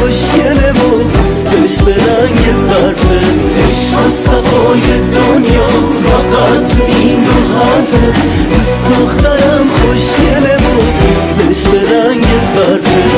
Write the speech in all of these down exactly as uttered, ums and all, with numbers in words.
خوشگله و پوستش به رنگ برفه. عشق و صفای دنیا فقط تو این دو حرفه. دوست دخترم خوشگله و پوستش به رنگ برفه.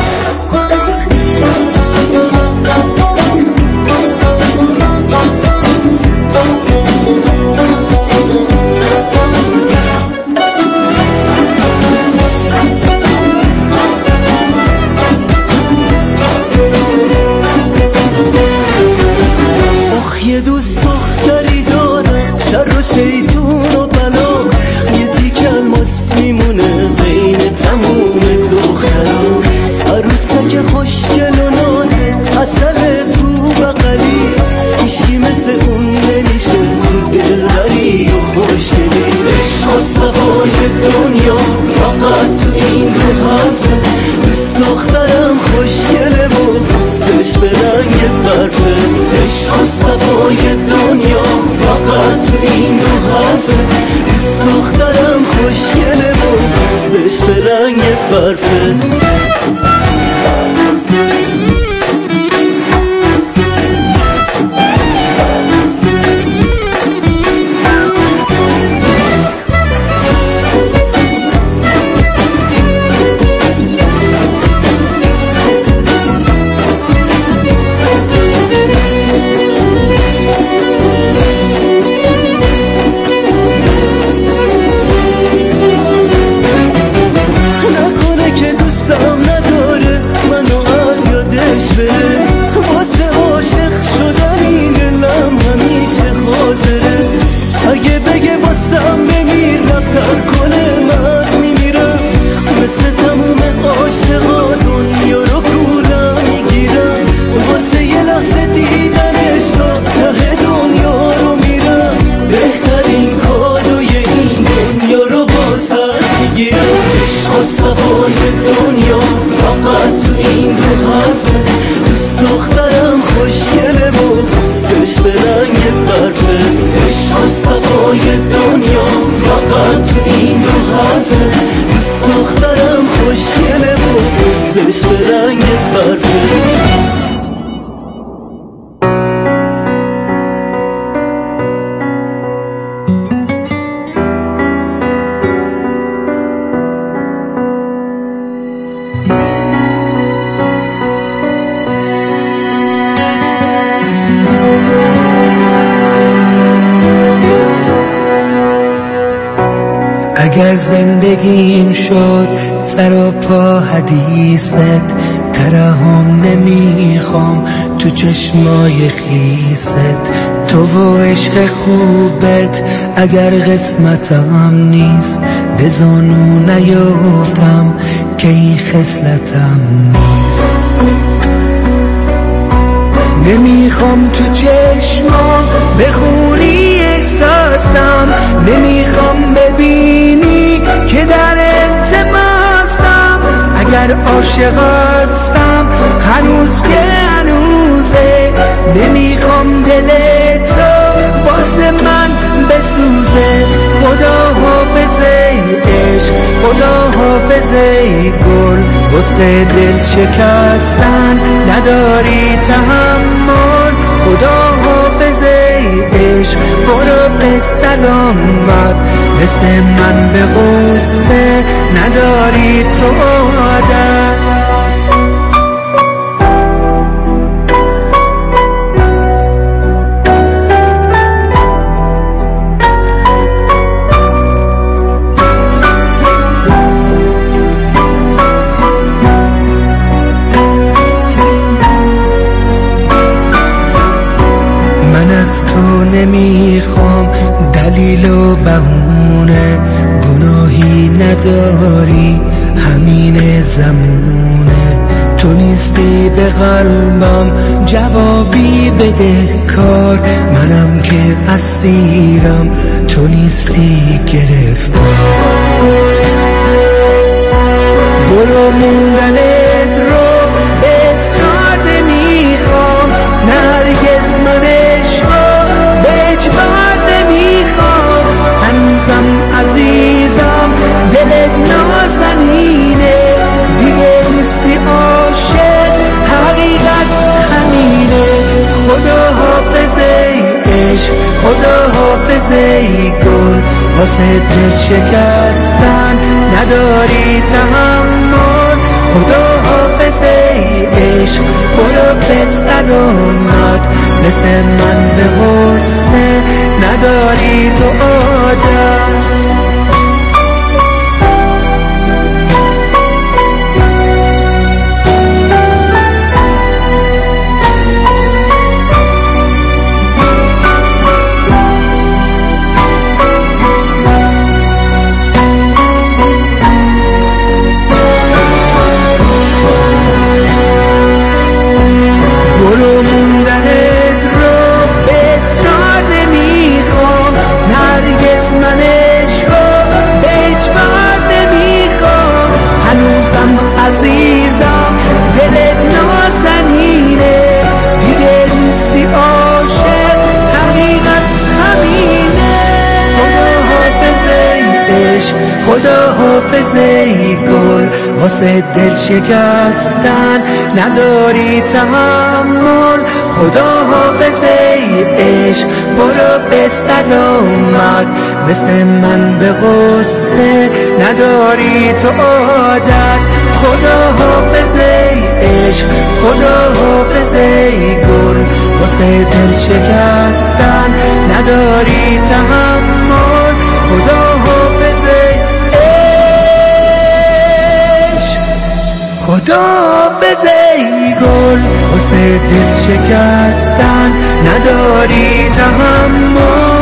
یه دوست دختری دارم شر و شیطون و بلا، یه تیک الماس میمونه بین تموم دخترا. عروسک خوشگل و نازه اصل تو بغلی، هیچکی مثل اون نمیشه تو دلبری و خوشگلی. عشق و صفای دنیا فقط تو این دو حرفه. دوست دخترم خوشگله و پوستش به رنگ برفه. عشق و صفای دنیا فقط تو این دو حرفه. دوست دخترم خوشگله و پوستش به رنگ برفه. اگه بگه باسم بمیر رفتر کنه من میمیرم. مثل تموم عاشقا دنیا رو کورم میگیرم. واسه یه لحظه دیدنش تا ته دنیا رو میرم. بهترین کادوی این دنیا رو واسش میگیرم. عشق و صفای دنیا فقط تو این دو حرفه. دوست دخترم خوشگله و پوستش به رنگ برفه. عشق و صفای دنیا فقط تو این دو حرفه. دوست دخترم خوشگله و پوستش به رنگ برفه. اگر زندگیم شد سر و پا حدیثت، ترحم نمیخوام تو چشمای خیست. تو و عشق خوبت اگر قسمتم نیست، به زانو نیفتم که این خصلتم نیست. نمیخوام تو چشما بخونی احساسم، نمیخوام ببینی که در التماسم. اگر عاشق هستم هنوز که هنوزه، نمیخوام دل تو واسه من بسوزه. خدا حافظه عشق، خدا حافظه گل، واسه دل شکستن نداری تحمل. خدا حافظه عشق برو به سلامت، مثل من به غصه نداری تو عادت. نمیخوام دلیل و بهونه، گناهی نداری همین زمونه. تو نیستی به قلبم جوابی بده کار، منم که اسیرم تو نیستی گرفتار. برو موندنت رو به اصرار نمیخوام، نرگس من عشقا به اجبار نمیخوام. هنوزم عزیزم دلت نازنینه، دیگه نیستی عاشق حقیقت واسه دل شکستن نداری تحمل. خدا حافظ ای عشق برو به سلامت، مثل من به غصه نداری تو عادت. برو موندنت رو به اصرار نمیخوام، نرگس من عشقو به اجبار نمیخوام. هنوزم عزیزم دلت نازنینه، دیگه نیستی عاشق حقیقت همینه. خدا حافظ ای عشق خدا حافظ ای گل، واسه دل شکستن نداری تحمل. خدا حافظ ای عشق برو به سلامت، مثل من به غصه نداری تو عادت. خدا حافظ ای عشق خدا حافظ ای گل، واسه دل شکستن نداری تحمل. خدا حافظ ای عشق خدا حافظ ای گل، واسه دل شکستن نداری تحمل.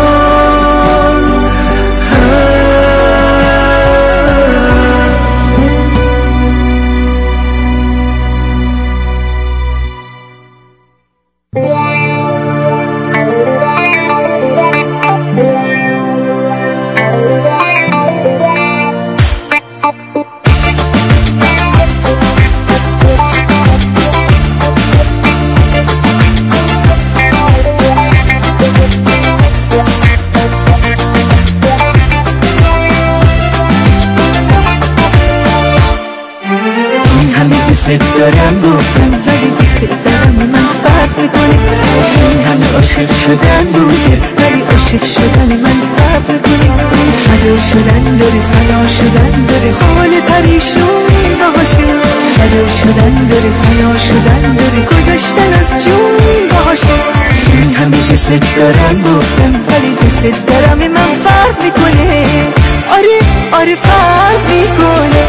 دوست دارم گفتم ولی دوست دارم من فرق میکنه. این همه عاشق شدن بوده ولی عاشق شدن من فرق میکنه. فدا شدن داری فدا شدن داری حال پریشون باشه. فدا شدن داری فدا شدن داری گذشتن از جون باشه. این همه دوست دارم گفتم ولی دوست دارم من فرق میکنه. آره آره فرق میکنه.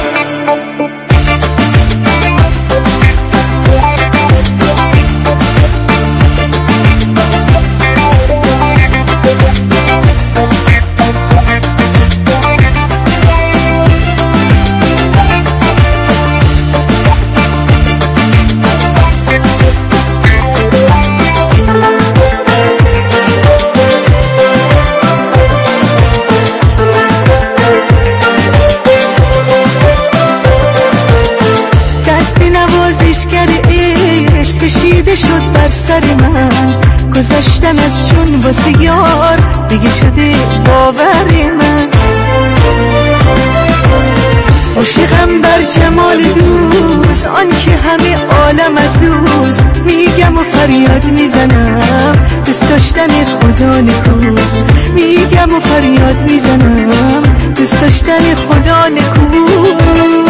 شد بر سر من گذشتن از چون واسه یار دیگه شده باور من. عاشقم بر جمال دوست آن که همه عالم از دوست میگم و فریاد میزنم. دوست داشتن خدا نکوست میگم و فریاد میزنم. دوست داشتن خدا نکوست.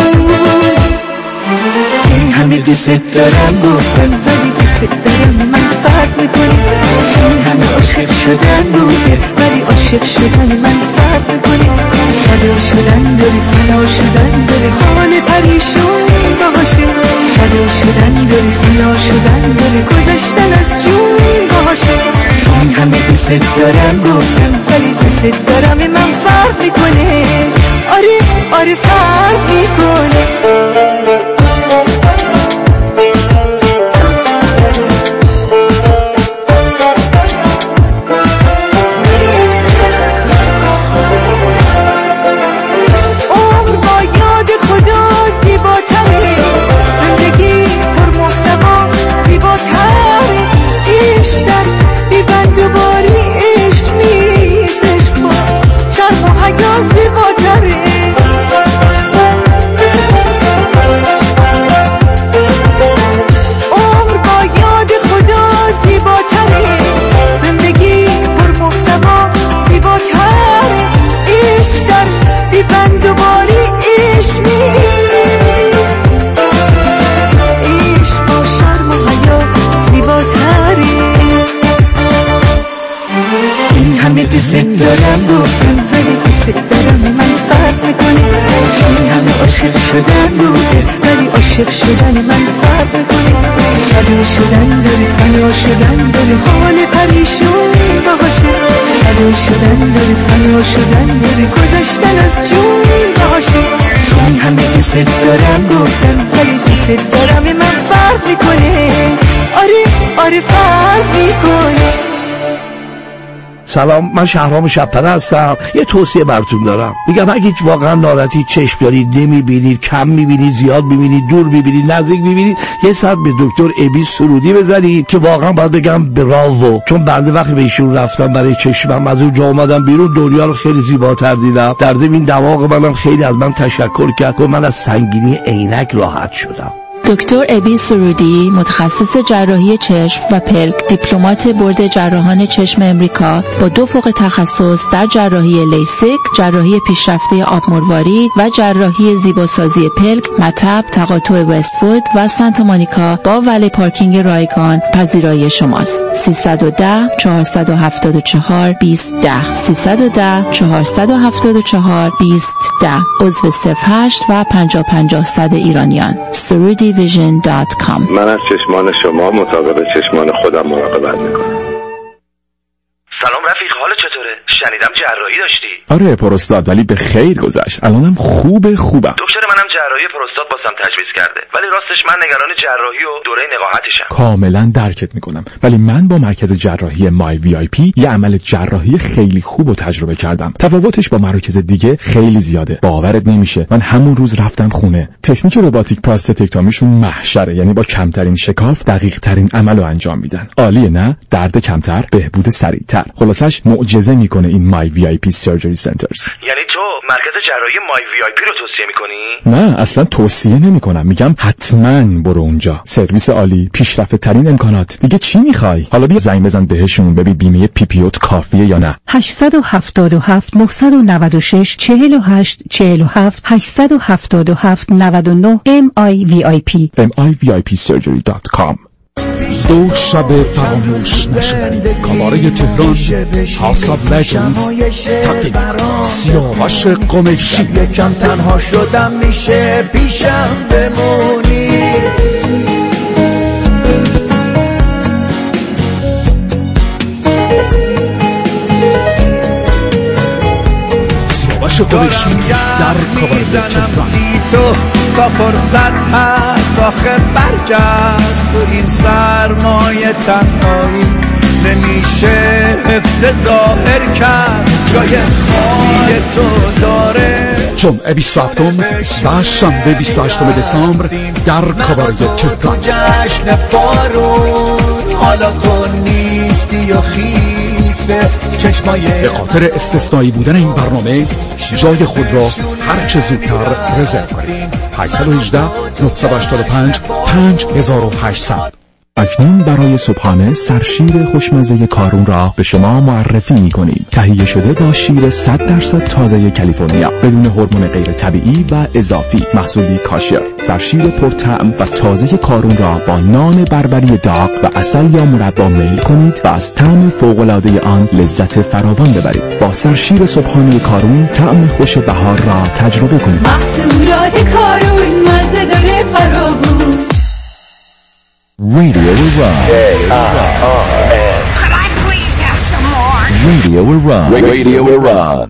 این همه دوست دارم گفتم ولی دوست دارم من فرق میکنه. این همه عاشق شدن بوده ولی عاشق شدن من فرق میکنه. فدا شدن داری فدا شدن داری حال پریشون باشه. فدا شدن داری فدا شدن داری گذشتن از جون باشه. این همه دوست دارم گفتم ولی دوست دارم من فرق میکنه. آره آره فرق میکنه. عاشق شدن بوده، ولی عاشق شدن من فرق میکنه. فدا شدن داره، فنا شدن داره، حال پریشون باشه. فدا شدن داره، فنا شدن داره، گذشتن از جون باشه. من همه دوست دارم گفتم، ولی دوست دارم من فرق میکنه. آره آره فرق میکنه. سلام، من شهرام شب‌پره هستم. یه توصیه براتون دارم. میگم اگه واقعا ناراحتی چشم دارید، نمیبینید، کم میبینید، زیاد میبینید، دور میبینید، نزدیک میبینید، یه ساعت به دکتر ابی سرودی بزنید که واقعا باید بگم براوو. چون بنده وقتی به ایشون رفتم برای چشمم، از اونجا اومدم بیرون، دنیا رو خیلی زیباتر دیدم. در ضمن دماغ منم خیلی از من تشکر کرد و من از سنگینی عینک راحت شدم. دکتر ابی سرودی، متخصص جراحی چشم و پلک، دیپلمات بورد جراحان چشم امریکا با دو فوق تخصص در جراحی لیسیک، جراحی پیشرفته آب مروارید و جراحی زیباسازی پلک، مطب، تقاطع وست‌وود و سانتا مونیکا با ولی پارکینگ رایگان پذیرایی شماست. سیصد و ده چهارصد و هفتاد و چهار بیست ده سیصد و ده چهارصد و هفتاد و چهار بیست ده عضو صفر هشت و پنجاه پنجاه صد ایرانیان. سرودی ویژن دات کام. من از چشمان شما مطابق چشمان خودم مراقبت میکنم. سلام رفیق، حال چطوره؟ شنیدم جراحی داشتی. آره پروستات، ولی به خیر گذشت. الانم خوبه خوبم. دکتر منم جراحی پروستات باسم تجویز کرده، ولی راستش من نگران جراحی و دوره نقاهتشم. کاملا درکت میکنم، ولی من با مرکز جراحی مای وی آی پی یه عمل جراحی خیلی خوب و تجربه کردم. تفاوتش با مراکز دیگه خیلی زیاده. باورت نمیشه، من همون روز رفتم خونه. تکنیک رباتیک پراستتکتومیشون محشره، یعنی با کمترین شکاف دقیق ترین عملو انجام میدن. عالیه نه؟ درد کمتر، بهبود سریعتر. خلاصش معجزه میکنه این مای وی آی پی سرجری سنترز. یعنی تو مرکز جراحی مای وی آی پی رو توصیه میکنی؟ نه اصلا توصیه نمیکنم، میگم حتما برو اونجا. سرویس عالی، پیشرفته ترین امکانات، دیگه چی میخوای؟ حالا بیا زنگ بزن بهشون ببین بیمه پی پی اوت کافیه یا نه. هشت هفت هفت نه نه شش چهل و هشت چهل و هفت هشت هفت هفت نه نه ام آی وی آی پی ام آی وی آی پی سرجری دات کام. دو شب فراموش نشدنی، کاباره تهران، هاوس آف لجندز تقدیم سیاوش قمیشی. یکم تنها شدم میشه پیشم بمونی. سیاوش قمیشی در کاباره تهران. تو تا فرصت هست آخه برگرد، تو این سرمایه تنهایی نمیشه حفظ ظاهر کرد. جای خواهی تو داره جمعه بیست و هفتم و شنبه بیست و هشتم دسامبر در کاباره تهران. جشن فارون حالا تو نیستی و خیفه چشمای. به خاطر استثنایی بودن این برنامه جای خود را هر چه زودتر رزرو کنید. هشت یک هشت نه هشت پنج پنج هزار و هشتصد. اکنون برای صبحانه سرشیر خوشمزه کارون را به شما معرفی می‌کنیم. تهیه شده با شیر صد درصد تازه کالیفرنیا بدون هورمون غیر طبیعی و اضافی، محصولی کاشر. سرشیر پرطعم و تازه کارون را با نان بربری داغ و عسل یا مربا میل کنید و از طعم فوق‌العاده آن لذت فراوان ببرید. با سرشیر صبحانه کارون طعم خوش بهار را تجربه کنید. محصولات کارون مزه داره فراوون. Radio will run. Could I please have some more? Radio will run. Radio will run.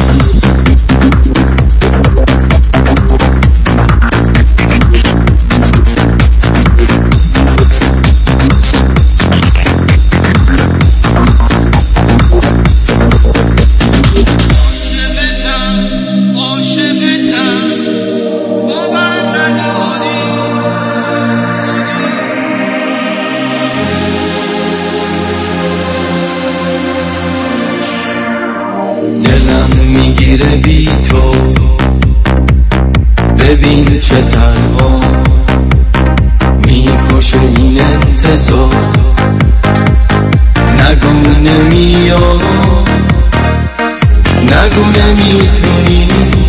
میگیره بی تو، ببین چه تنها میکشه این انتظار. نگو نمیاد، نگو نمیتونی،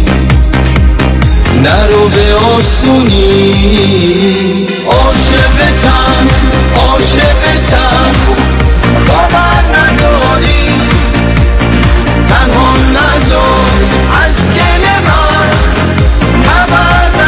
نرو به آسونی. عاشقتم عاشقتم باور نداری، تنها نذار از دل من خبر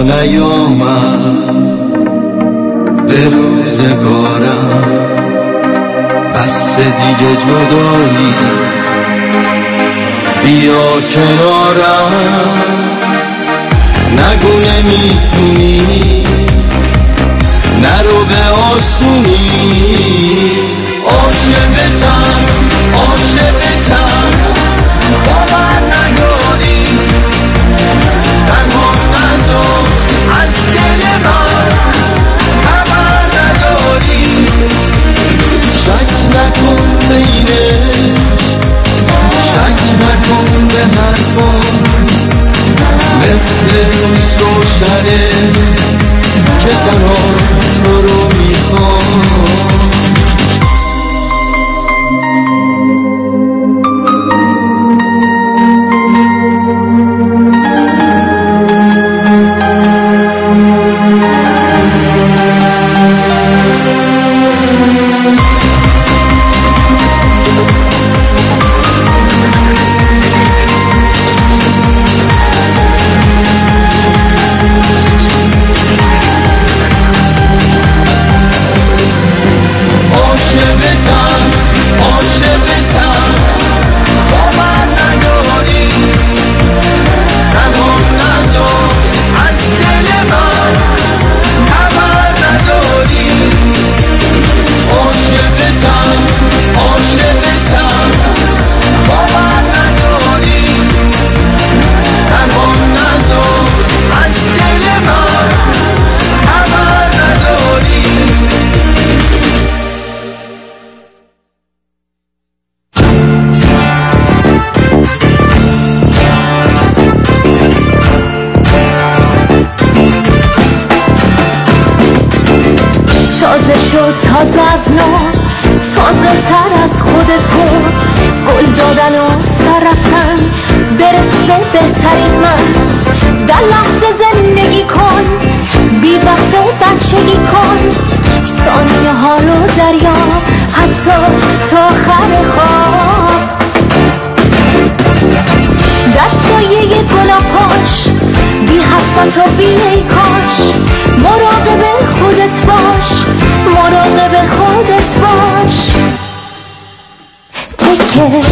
نیامد به روزگارم، بس دیگه جدایی بیا کنارم. نگو نمیتونی نرو به آسونی، عاشقتم عاشقتم باور نداری، تنها نذار از دل من خبر نداری. شک نکن بینه، شک نکن به حرفان، مثل روز روشنه که تنها تو رو میخوام. تازه از نو، تازه تر از خودت کن، گل دادن و سر رفتن برسه بهترین من. در لحظه زندگی کن، بی وقت بچگی کن، ثانیه ها رو دریا حتی تا آخر خواب. در سایه گلاپاش بی حسرت و بی کاش، مراقب خودت باش، مراقب خودت باش. تکه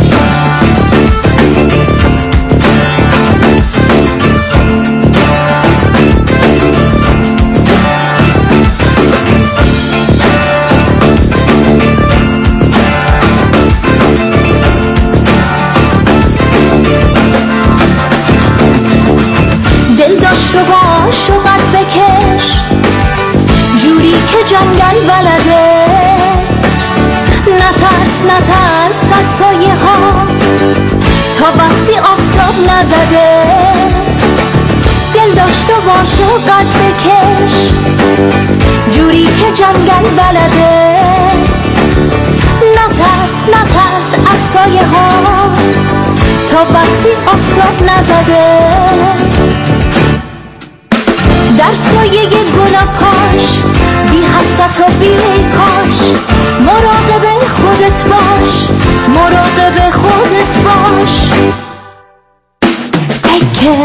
رو با شوقت بکش، جوری که جنگل بلده. نترس نترس از سایه ها تا وقتی آفتاب نزده. دل داشت و با شوقت بکش، جوری که جنگل بلده. نترس نترس از سایه ها تا وقتی آفتاب نزده. در سایه گلاپاش بی حسرت و بی کاش، مراقب خودت باش، مراقب خودت باش. تکه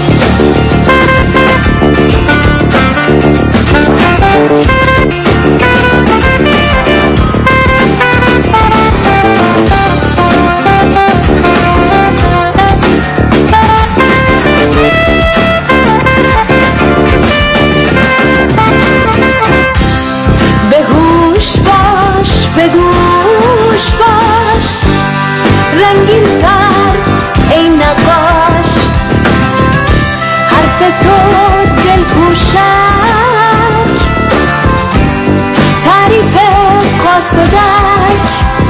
بگوش باش، رنگین سر ای نقاش، حرف تو دل پوشک، تعریف قاصدک،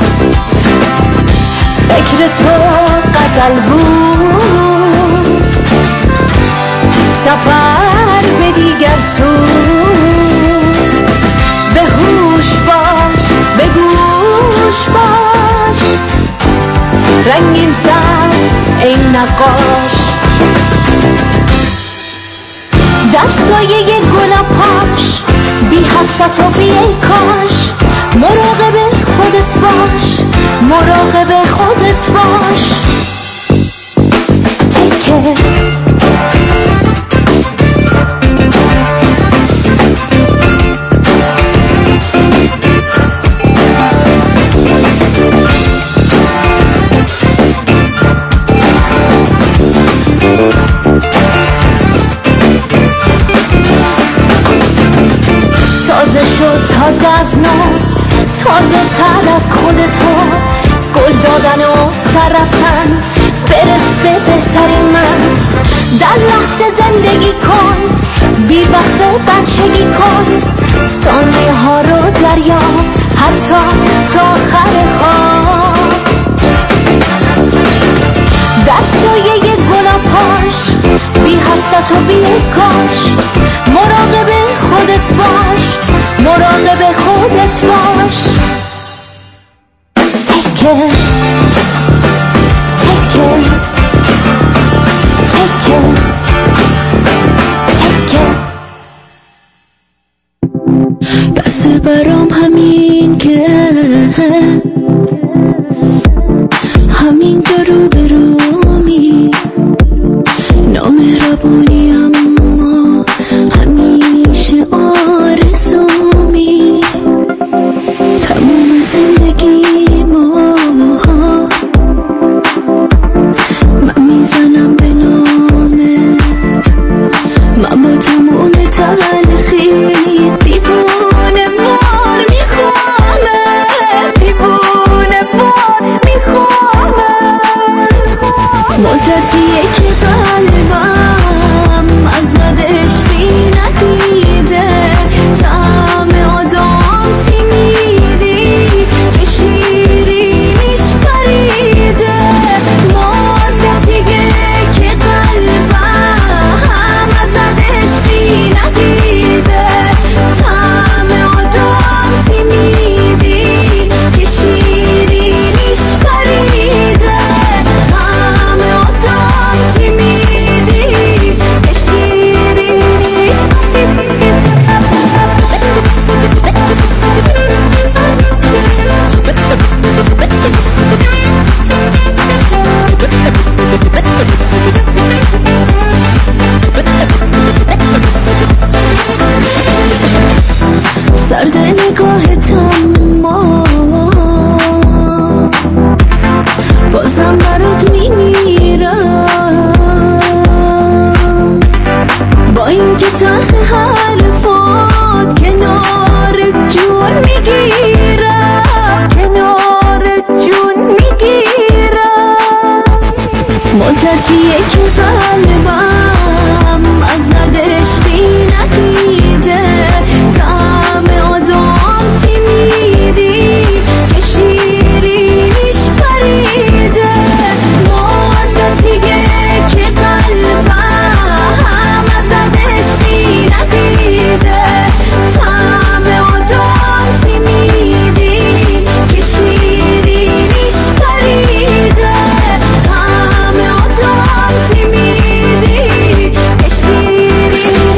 فکر تو غزل بود، سفر به دیگر سو. به هوش باش، بگوش باش، رنگین سر ای نقاش. در سایه گلاپاش بی حسرت و بی کاش، مراقب خودت باش، مراقب خودت باش. تکه سرفتن برس به بهترین من. در لحظه زندگی کن، بی وقت بچگی کن، ثانیه ها رو دریا حتی تا آخر خواب. در سایه گلاب پاش بی حسرت و بی کاش، مراقب خودت باش، مراقب خودت باش. تکه تکه تکه تکه بس برام همین که همین جا رو برومی نامهربونی، اما همیشه آرزومی. تموم زندگی ما من میزنم به نامت، من با تموم تلخی دیوونه وار میخوامت، دیوونه وار میخوامت. مدتیه که قلبم ازت عشقی ندیده، طعم آدم سیمیدی که شیرینیش پریده. مدتیه که قلبم ازت عشقی ندیده، طعم آدم سیمیدی که شیرینیش پریده. طعم آدم سیمیدی که شیرینیش سرد نگاهتم ما بازم برات میمیرم، با اینکه تلخ حرفات کنار جون میگیرم، کنار جون میگیرم. مدتیه که قلبم ازت عشقی ندیده، طعم آدم سیمیدی که شیرینیش پریده. مدتیه که قلبم ازت عشقی ندیده، طعم آدم سیمیدی که شیرینیش پریده. طعم آدم سیمیدی که شیرینیش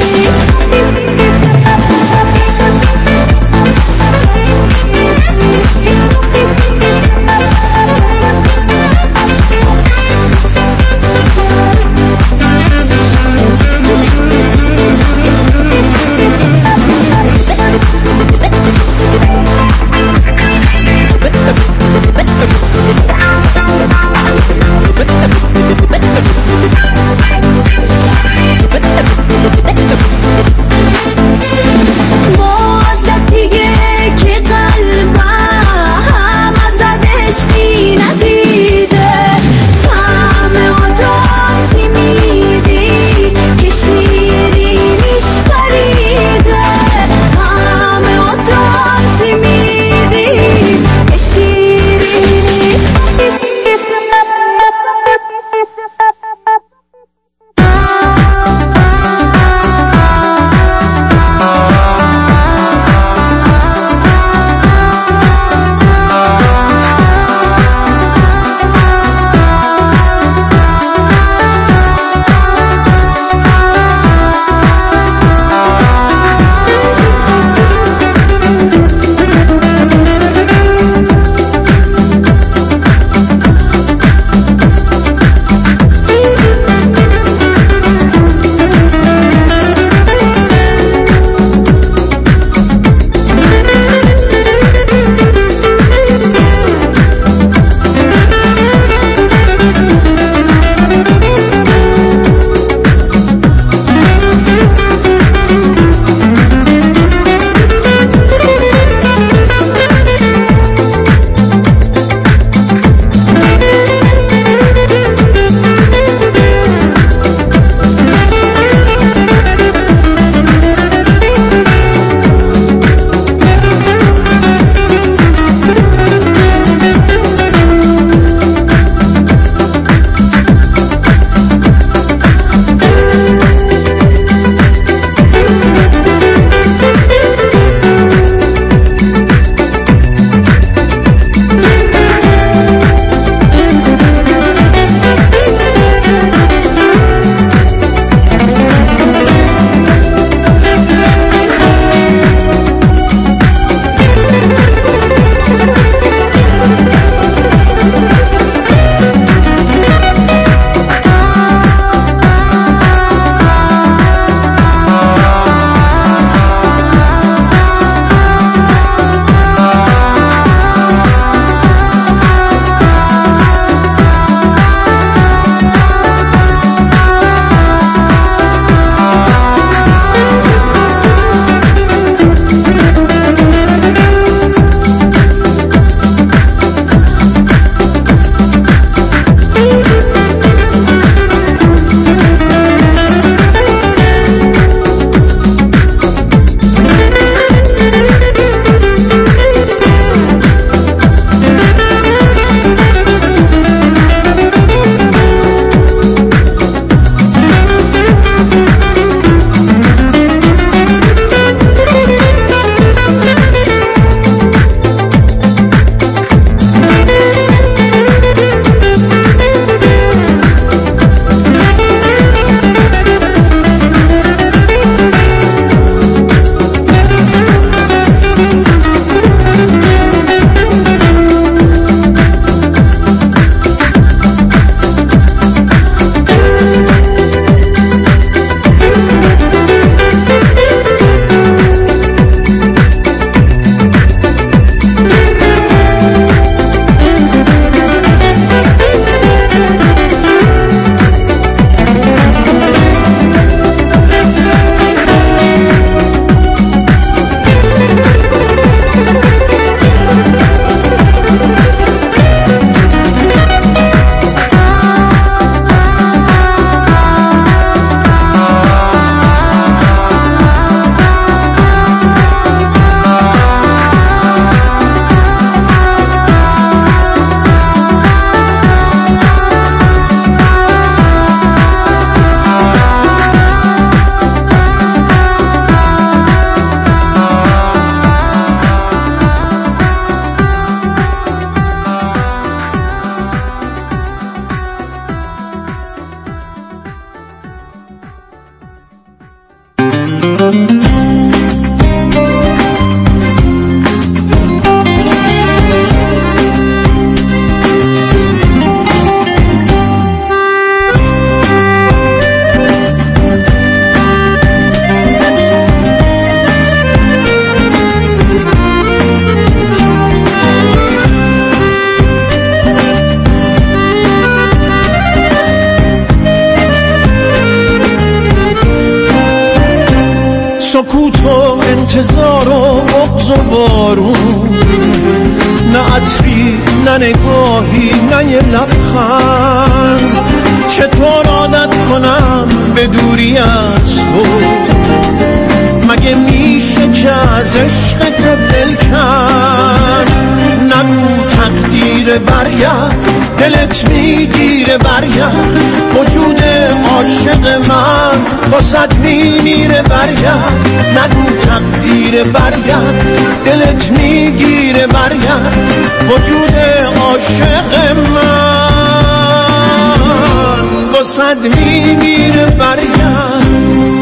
سکوت و انتظار و بغض و بارون، نه عطری نه نگاهی نه یه لبخند. چطور عادت کنم به دوری از تو؟ مگه میشه که از عشق تو دل کن؟ نگو تقدیر برگرد، دلت میگیره برگرد. وجود عاشق من واسد میمیره برگرد. نگو تقدیر برگرد، دلت میگیره برگرد. وجود عاشق من واسد میمیره برگرد.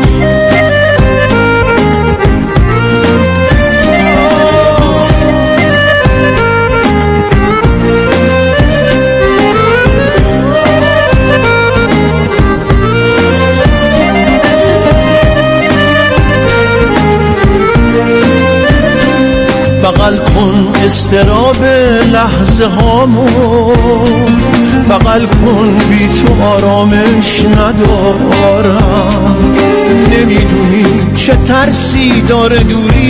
بغل کن استراب لحظه هامو، بغل کن بی تو آرامش ندارم. نمیدونی چه ترسی داره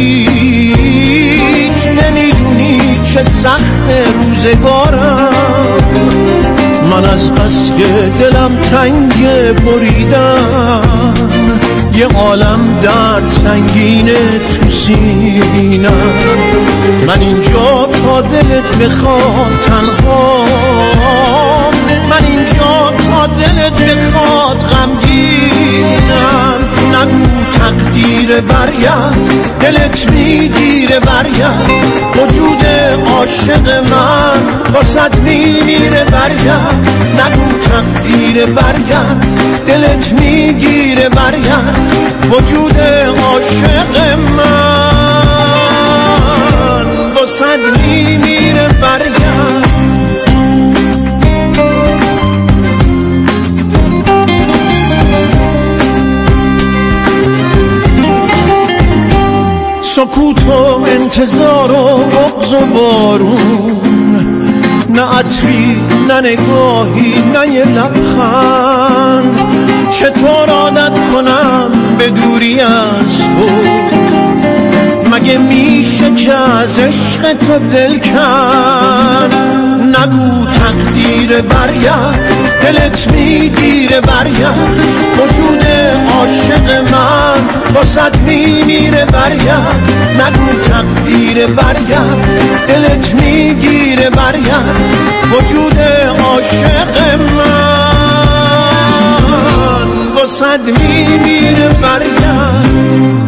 دوریت، نمیدونی چه سخت روزگارم. من از بس که دلم تنگ بریدم، یه عالم درد سنگینه تو سینم. من اینجا تا دلت بخواد تنها، من اینجا تا دلت بخواد غمگینم. نگو تقدیر برگرد، دلت میگیره برگرد. وجود عاشق من واسد میمیره برگرد. نگو تقدیر برگرد، دلت میگیره برگرد. وجود عاشق من واسد میمیره برگرد. سکوت و انتظار و بغض و بارون، نه عطری نه نگاهی نه یه لبخند. چطور عادت کنم به دوری از تو؟ مگه میشه که از عشق تو دل کن؟ نگو تقدیر برگرد، دلت میگیره برگرد. وجود عاشق من واسد میمیره برگرد. نگو تقدیر برگرد، دلت میگیره برگرد. وجود عاشق من واسد میمیره برگرد.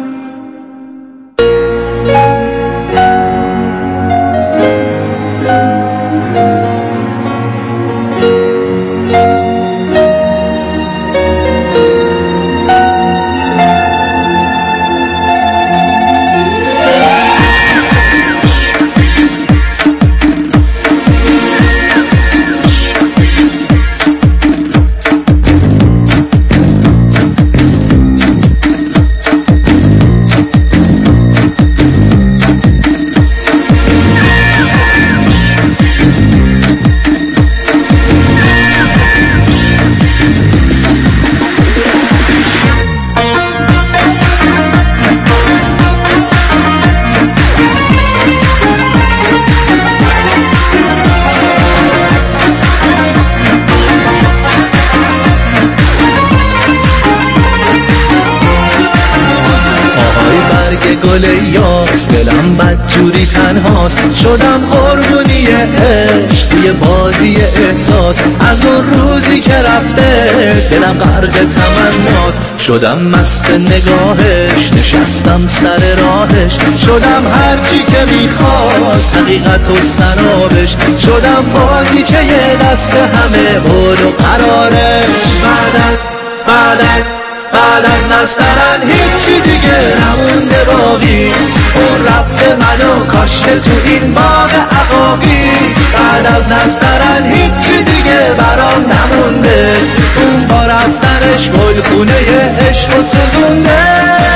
گل یاس دلم بدجوری تنهاست. شدم قربونی عشق توی بازی احساس. از اون روزی که رفته دلم غرق تمناست. شدم مست نگاهش، نشستم سر راهش. شدم هرچی که میخواست، حقیقت و سرابش. شدم بازی که یه دست همه بود و قرارش. بعد از بعد از بعد بعد از نسترن هیچی دیگه نمونده باقی، اون رفته منو کاشته تو این باغ عقاقی. بعد از نسترن هیچی دیگه برام نمونده، اون با رفتنش گلخونه عشق و سوزونده.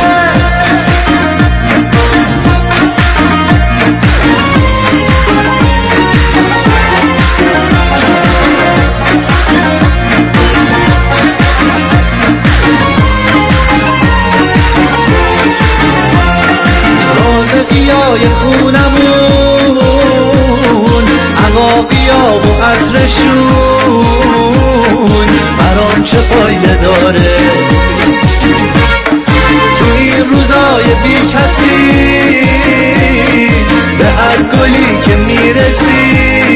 رازقیای خونمون عقاقیا و عطرشون برام چه فایده داره تو این روزای بی کسی، به هر گلی که میرسی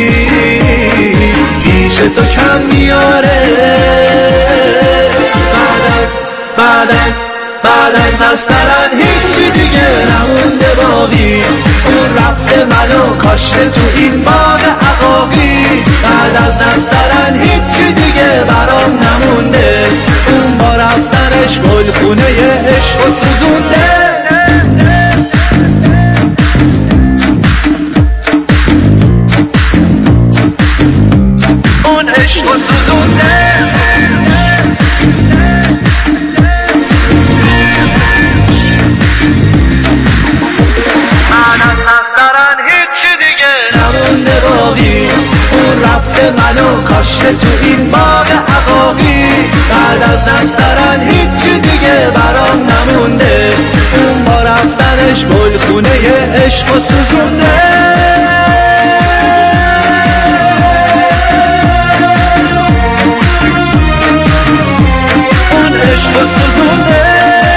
پیش تو کم میاره. بعد از بعد از بعد از نسترن هیچی دیگه نمونده باقی، اون رفته منو کاشته تو این باغ عقاقی. بعد از نسترن هیچی دیگه برام نمونده، اون با رفتنش گلخونه عشق و سوزونده. اون عشق و سوزونده. اون رفته منو کاشته تو این باغ عقاقی. بعد از نسترن هیچی دیگه برام نمونده، اون با رفتنش گلخونه عشق و سوزونده. اون عشق و سوزونده.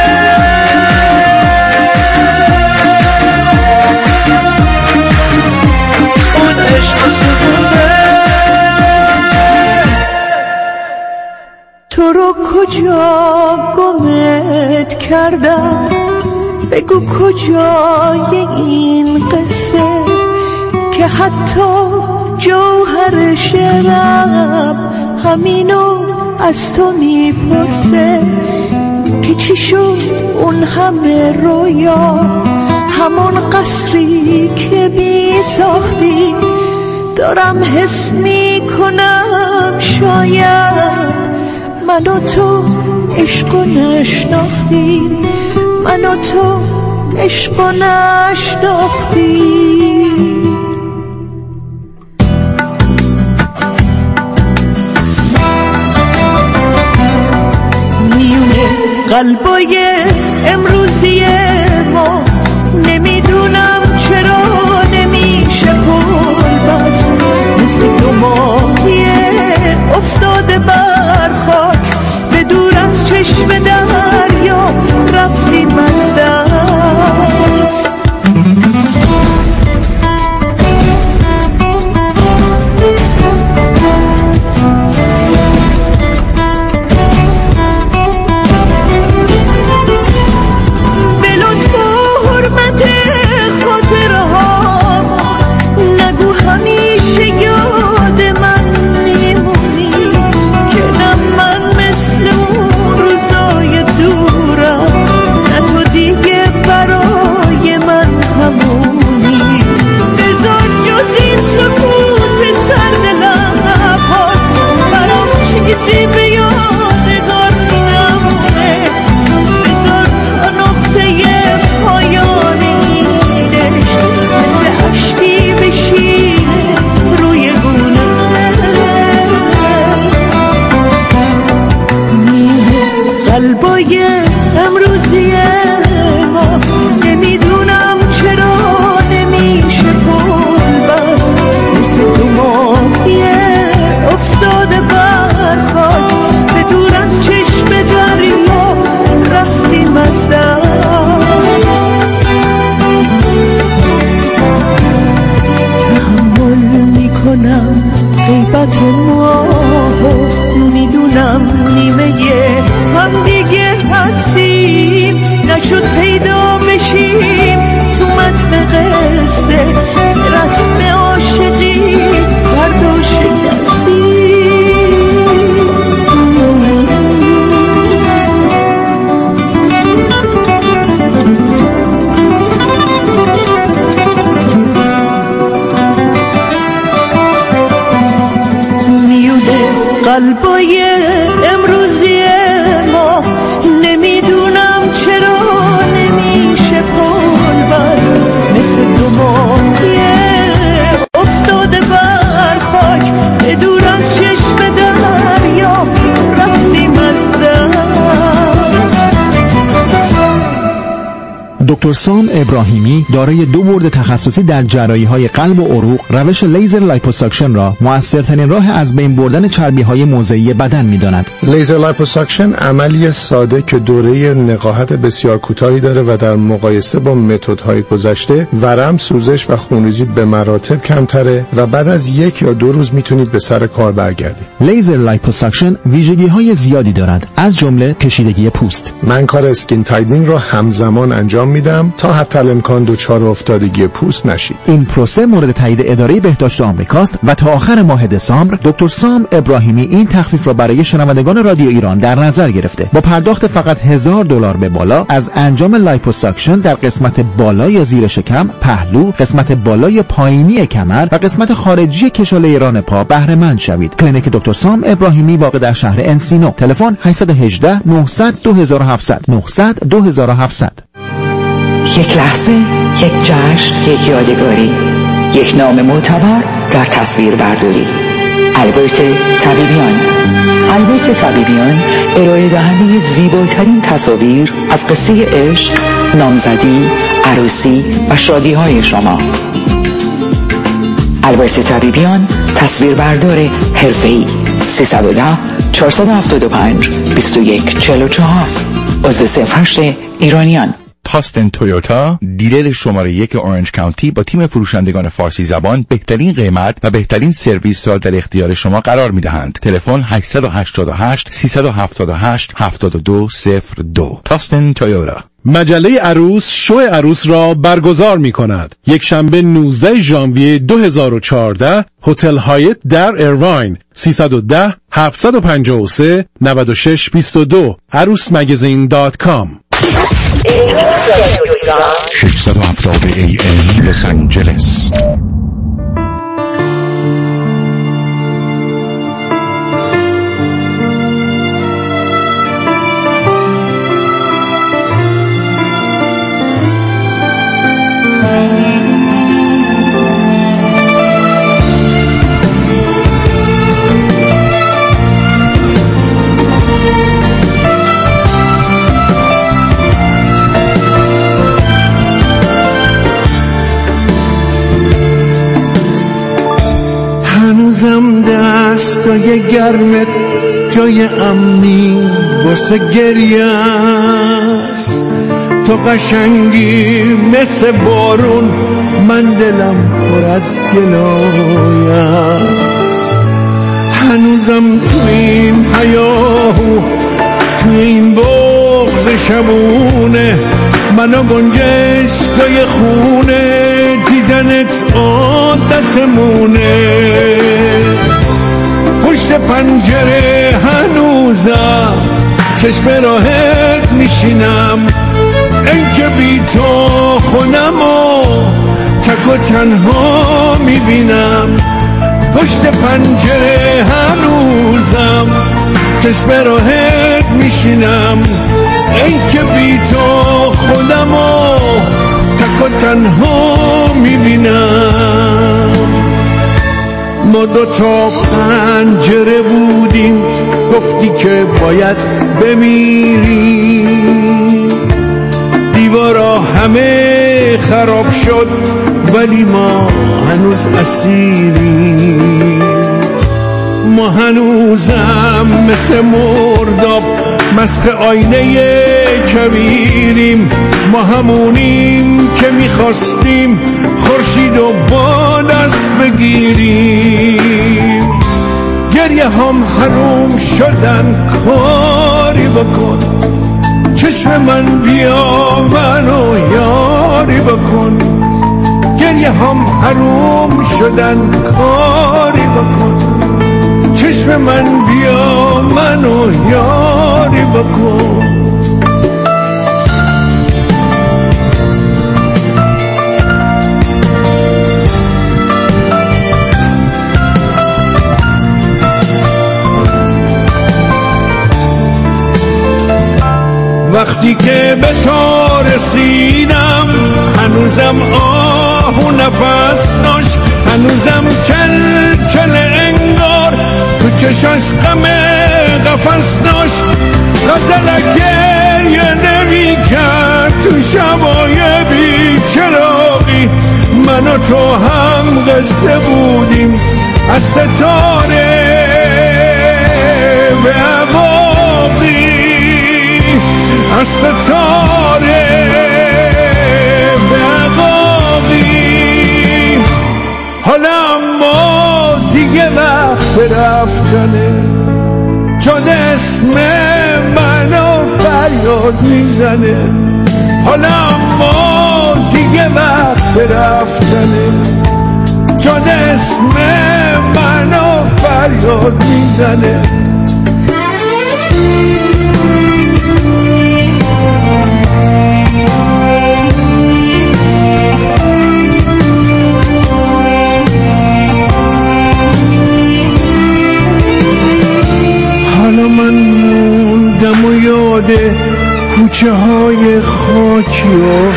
تو رو کجا گمت کردم، بگو کجای این قصه که حتی جوهر شعرم همینو از تو میپرسه که چی شد اون همه رویا، همون قصری که بی ساختی. دارم حس میکنم شاید من و تو عشق و نشناختی، من و تو عشق و نشناختی. میونه قلبای امروزی ما نمیدونم چرا نمیشه پل بس، مثل دو ماهیه افتاده بر خاک، به دور از چشم دریا رفتیم از دست. به لطف و حرمت خاطرها نگو همیشه یاد من میمونی، که نه من مثل اون روزای دورم، نه تو دیگه برای من همونی. بذار جز این سکوت سرد لبهات برام چیزی به یادگار نمونه. بذار تا نقطه پایان این عشق مثل اشکی بشینه روی گونه. قلبای امروزی ما نمیدونم چرا نمیشه پل بس، مثل دو ماهیه افتاده بر خاک، به دور از چشم دریا رفتیم از دست. تحمل میکنم غیبت ما، میدونم نیمه هم دیگه هستیم، نشد پیدا بشیم تو متن قصه، رسم عاشقی فردا شکستی. دکتر سام ابراهیمی دارای دو بورد تخصصی در جراحی‌های قلب و عروق، روش لیزر لایپوساکشن را مؤثرترین راه از بین بردن چربی‌های موضعی بدن می‌داند. لیزر لایپوساکشن عملی ساده که دوره نقاهت بسیار کوتاهی داره و در مقایسه با متدهای گذشته ورم، سوزش و خونریزی به مراتب کمتره و بعد از یک یا دو روز میتونید به سر کار برگردید. لیزر لایپوساکشن ویژگی‌های زیادی دارد، از جمله کشیدگی پوست. من کار اسکین تایدنینگ را همزمان انجام میدم تا حتی الامکان دچار افتادگی پوست نشید. این پروسه مورد تایید اداره بهداشت آمریکاست و تا آخر ماه دسامبر دکتر سام ابراهیمی این تخفیف را برای شنوندگان رادیو ایران در نظر گرفته. با پرداخت فقط هزار دلار به بالا از انجام لایپوساکشن در قسمت بالای زیر شکم، پهلو، قسمت بالای پایینی کمر و قسمت خارجی کشاله ران پا بهره مند شوید. کلینیک دکتر سام ابراهیمی واقع در شهر انسینو. تلفن هشت یک هشت نه صفر صفر دو هفت صفر صفر نه صفر صفر دو هفت صفر صفر. یک لحظه، یک جشن، یک یادگاری، یک نام معتبر در تصویر برداری. البرت طبیبیان. البرت طبیبیان ارائه دهنده زیباترین تصاویر از قصه عشق، نامزدی، عروسی و شادی های شما. البرت طبیبیان تصویربردار حرفه‌ای. سیصد و ده چهارصد و هفتاد و پنج بیست و یک چهل و چهار. عضو صفر هشت ایرانیان. تاستن تویوتا، دیلر شماره یک اورنج کانتی، با تیم فروشندگان فارسی زبان بهترین قیمت و بهترین سرویس را در اختیار شما قرار می‌دهند. تلفن هشت هشت هشت سه هفت هشت هفت دو صفر دو. تاستن تویوتا. مجله عروس شو عروس را برگزار می کند. یک شنبه نوزده ژانویه دو هزار و چهارده، هتل هایت در ایرواین. سیصد و ده هفتصد و پنجاه و سه نود و شش بیست و دو. عروس مگزین دات کام. ششصد و هفتاد ای ام لس آنجلس. هنوزم دستای گرمت جای امنی واسه گریه است، تو قشنگی مثل بارون، من دلم پر از گلایه است. هنوزم تو این حیاهو، تو این بغض شبونه، منو گنجشکای خونه، دیدنت عادتمونه. پشت پنجره هنوزم چشم راهت میشینم، این که بی تو خودمو تک و تنها میبینم. پشت پنجره هنوزم چشم راهت میشینم، این که بی تو خودمو تک و تنها میبینم. ما دو تا پنجره بودیم، گفتی که باید بمیری، دیوارا همه خراب شد ولی ما هنوز اسیریم. ما هنوزم مثل مرداب مسخ آینه کبیریم، ما همونیم که میخواستیم خورشید و با دست بگیریم. گریه هم حروم شدن، کاری بکن، چشم من بیا منو یاری بکن. گریه هم حروم شدن، کاری بکن، چشم من بیا منو یاری بکن. وقتی که به تو رسیدم هنوزم آه و نفس داشت، هنوزم چل چل انگار تو چشاش غم قفس داشت. غزلک گریه نمی کرد تو شبای با تو هم قصه بودیم، از ستاره به عواقی، از ستاره به عواقی. حالا اما دیگه وقت رفتنه، چون اسم منو فریاد میزنه. حالا اما دیگه وقت رفتنه، چون اسم منو فریاد میزنه. حالا من موندم و یاد کوچه های خاکی و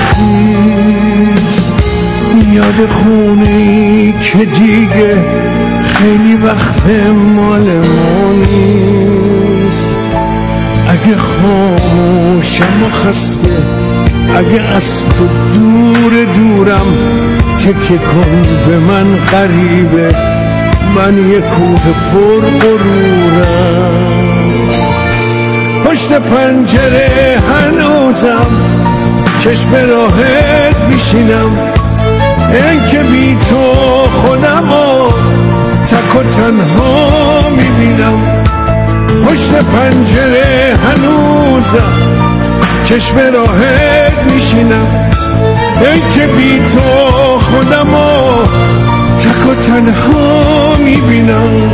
خیز، یاد خونه‌ای که دیگه خیلی وقت مال ما نیست. اگه خاموشم و خسته، اگه از تو دور دورم، تکه کن به من غریبه، من یه کوه پر غرورم. پشت پنجره هنوزم چشم راحت میشینم، این که بی تو خودمو تک و تنها میبینم. پشت پنجره هنوزم چشم راحت میشینم، این که بی تو خودمو تک و تنها میبینم.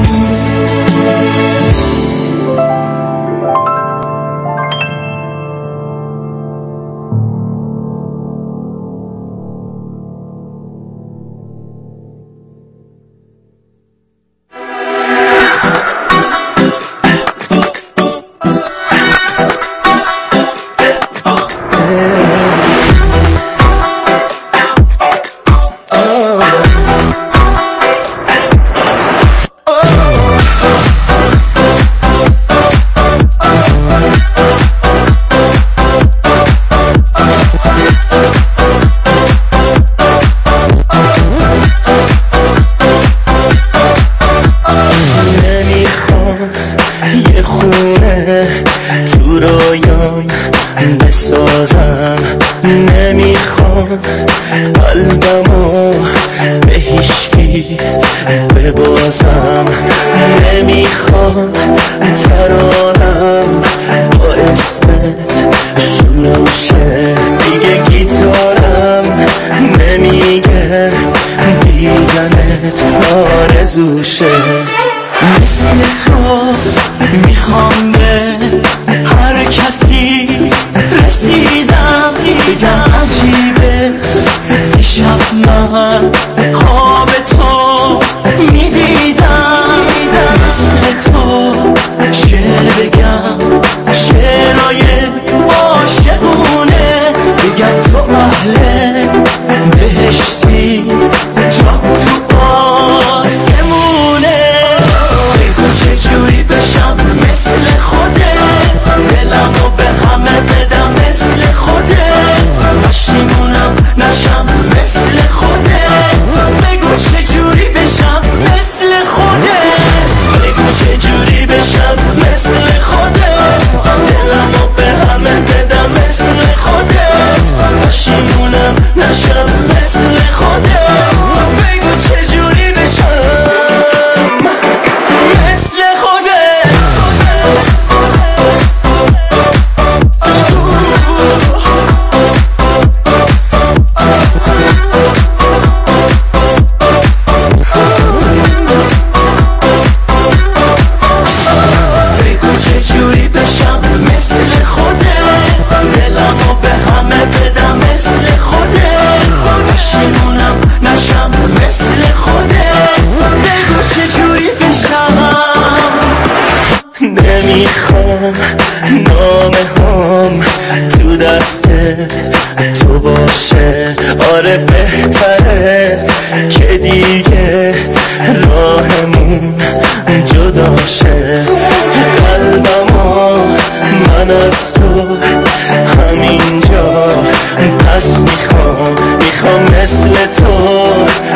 پس میخوام میخوام مثل تو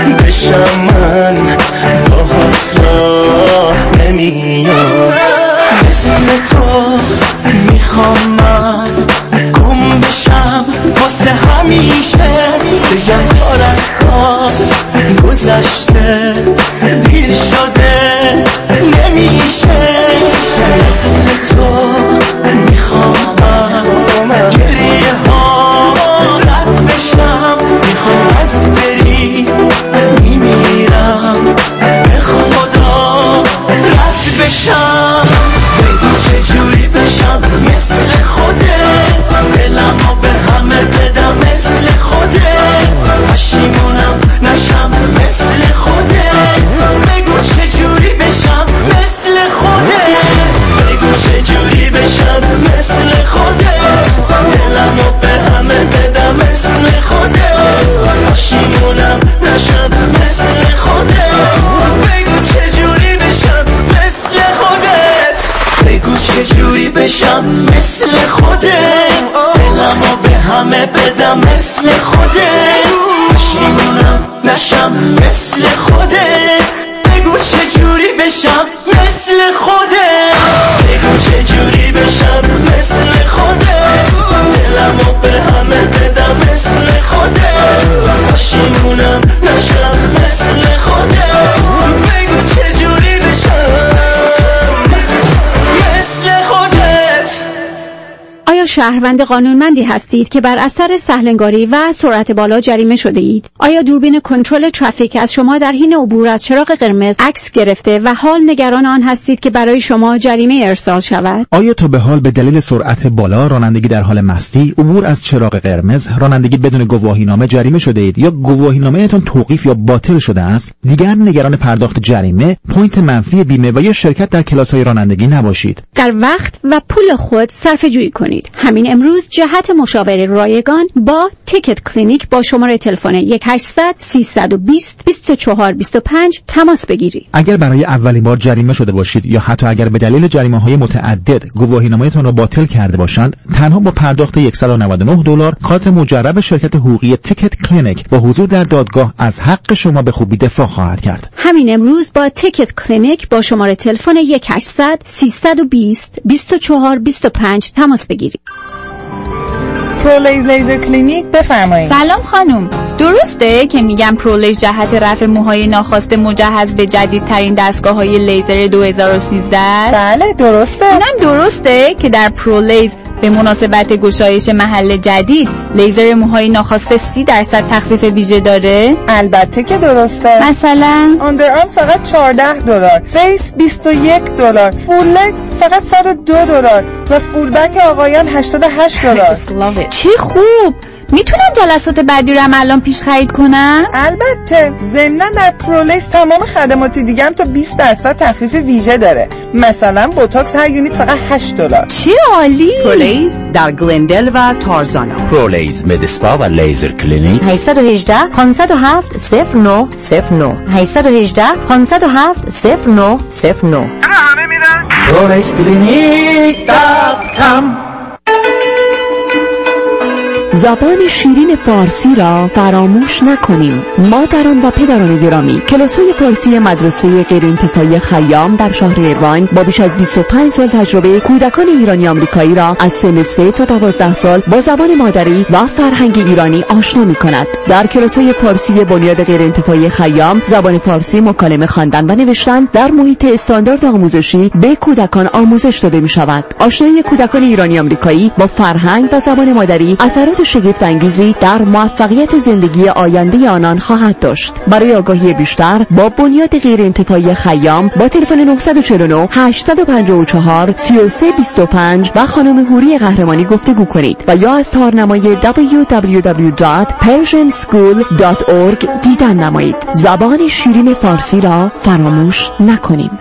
همیشه بگم کار از کار گذشته دیر شده نمیشه مثل تو میخوام از گریه ها رد بشم میخوام از بری میمیرم به خدا رد بشم بگو چجوری بشم مثل خودت دلمو به همه بدم مثل خودت پشیمونم نشم مثل خودت بگو چجوری بشم مثل خودت بگو چجوری بشم مثل خودت دلمو به همه بدم مثل خودت پشیمونم نشم مثل خودت بگو چجوری بشم مثل خودت بگو چجوری بشم مثل خودت دلمو به همه بدم مثل خودت پشیمونم نشم مثل خودت بگو چجوری بشم مثل خودت بگو چجوری بشم مثل خودت دلمو به همه بدم مثل خودت پشیمونم نشم مثل خودت بگو چجوری بشم مثل خودت. آیا شهروند قانونمندی هستید که بر اثر سهلنگاری و سرعت بالا جریمه شده اید؟ آیا دوربین کنترل ترافیک از شما در حین عبور از چراغ قرمز عکس گرفته و حال نگران آن هستید که برای شما جریمه ارسال شود؟ آیا تا به حال به دلیل سرعت بالا، رانندگی در حال مستی، عبور از چراغ قرمز، رانندگی بدون گواهینامه جریمه شده اید یا گواهینامه‌تان توقیف یا باطل شده است؟ دیگر نگران پرداخت جریمه، پوینت منفی بیمه و یا شرکت در کلاس‌های رانندگی نباشید. در وقت و پول خود صرفه‌جویی کنید. همین امروز جهت مشاوره رایگان با تیکت کلینیک با شماره تلفن یک هشتصد سیصد و بیست بیست و چهار بیست و پنج تماس بگیرید. اگر برای اولین بار جریمه شده باشید یا حتی اگر به دلیل جریمه‌های متعدد گواهینامه‌تان را باطل کرده باشند، تنها با پرداخت صد و نود و نه دلار کارت مجرب شرکت حقوقی تیکت کلینیک با حضور در دادگاه از حق شما به خوبی دفاع خواهد کرد. همین امروز با تیکت کلینیک با شماره تلفن یک هشتصد سیصد و بیست بیست و چهار بیست و پنج تماس بگیرید. پرولیز لیزر کلینیک بفرمایید. سلام خانم، درسته که میگم پرولیز جهت رفع موهای ناخواسته مجهز به جدیدترین دستگاه‌های لیزر دو هزار و سیزده؟ بله درسته. اینم درسته که در پرولیز به مناسبت گشایش محل جدید لیزر موهای ناخواسته سی درصد تخفیف ویژه داره؟ البته که درسته. مثلا آندرآرم فقط چهارده دلار، فیس بیست و یک دلار، فول لگز فقط صد و دو دلار و فول بک آقایان هشتاد و هشت دلار. چه خوب. میتونم جلسات بعدی رو هم الان پیش خرید کنم؟ البته. ضمناً در پرولیز تمام خدمات دیگه هم تا بیست درصد تخفیف ویژه داره. مثلا بوتاکس هر یونیت فقط هشت دلار. چه عالی. پرولیز در گلندل و تارزانا. پرولیز مدسپا و لیزر کلینیک. هشت یک هشت پانصد و هفت صفر نه صفر نه هشت یک هشت پانصد و هفت صفر نه صفر نه. همه میرن پرولیز کلینیک دات کام. زبان شیرین فارسی را فراموش نکنیم. مادران و پدران گرامی، کلاس‌های فارسی مدرسه غیرانتفاعی خیام در شهر ایران با بیش از بیست و پنج سال تجربه کودکان ایرانی آمریکایی را از سن سه تا دوازده سال با زبان مادری و فرهنگ ایرانی آشنا می‌کند. در کلاس‌های فارسی بنیاد غیرانتفاعی خیام، زبان فارسی مکالمه خواندن و نوشتن در محیط استاندارد آموزشی به کودکان آموزش داده می‌شود. آشنایی کودکان ایرانی آمریکایی با فرهنگ و زبان مادری اثرات شگفت انگیزی در موفقیت زندگی آینده آنان خواهد داشت. برای آگاهی بیشتر با بنیاد غیرانتفاعی خیام با تلفن نه چهار نه هشت پنج چهار سه سه دو پنج و خانم حوری قهرمانی گفتگو کنید و یا از تارنمای دبلیو دبلیو دبلیو دات پرشن اسکول دات اورگ دیدن نمایید. زبان شیرین فارسی را فراموش نکنیم.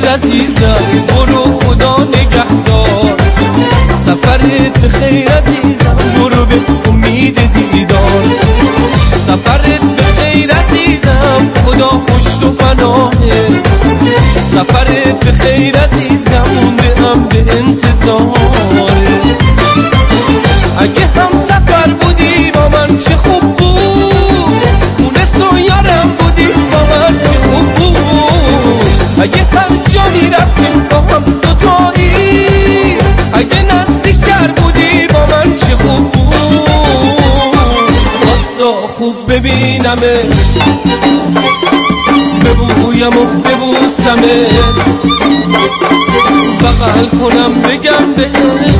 عزیزم برو خدا نگهدار سفرت به خیر عزیزم برو به امید دیدار سفرت به خیر عزیزم خدا پشت و پناهه سفرت به خیر عزیزم مونده هم به انتظاره اگه هم سفر بودی با من چه خوب بود مونس و یارم بودی با من چه خوب بود اگه هر جا میرفتیم با هم دوتایی اگه نزدیکتر بودی با من چه خوب بود واسا خوب ببینمه ببویم و ببوسمه بغل کنم بگم بهت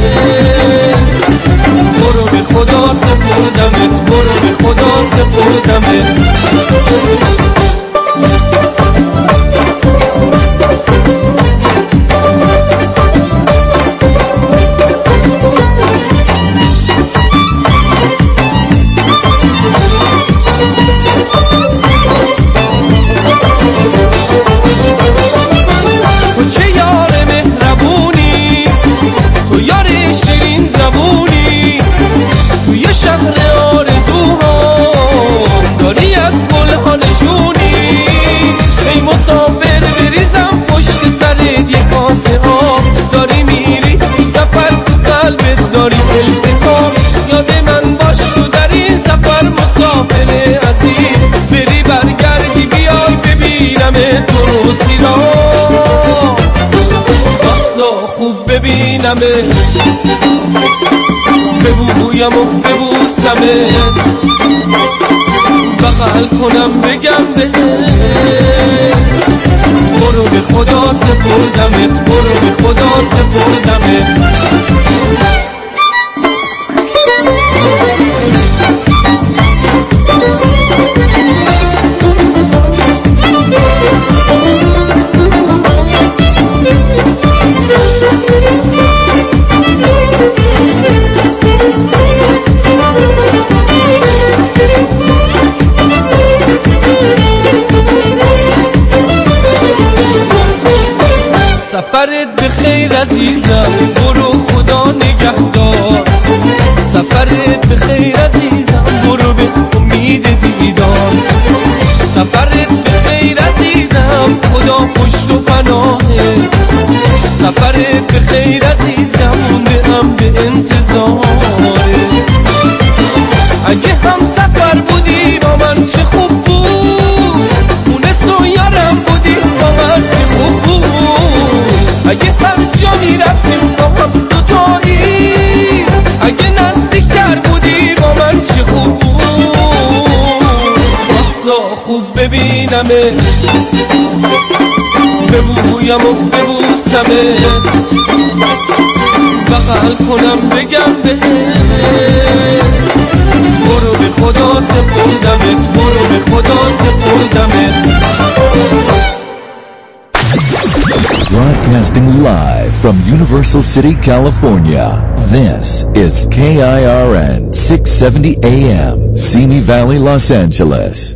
برو به خدا سپردمت برو به خدا سپردمت داری میری سفر تو قلبت داری التهام یاد من باش تو در این سفر مسافر عزیز بری برگردی بیای ببینم درستی را باسا خوب ببینم ببویم و ببوسمت بغل کنم بگم بهت برو به خدا سپردمت برو به خدا سپردمت سفرت به خیر عزیزم برو خدا نگهدار سفرت به خیر عزیزم برو به امید دیدار سفرت به خیر عزیزم خدا پشت و پناهه سفرت به خیر عزیزم مونده هم به انتظاره اگه هم سفر بودی با من چه خوب بود مونس و یارم بودی با من چه خوب بود اگه هر جا میرفتیم با هم دوتایی اگه نزدیکتر بودی با من چه خوب بود واسا خوب ببینمه ببویم و ببوسمت بغل کنم بگم بهت برو به خدا سپردمت برو به خدا سپردمت Broadcasting live from Universal City, California. This is K I R N six seventy A M, Simi Valley, Los Angeles.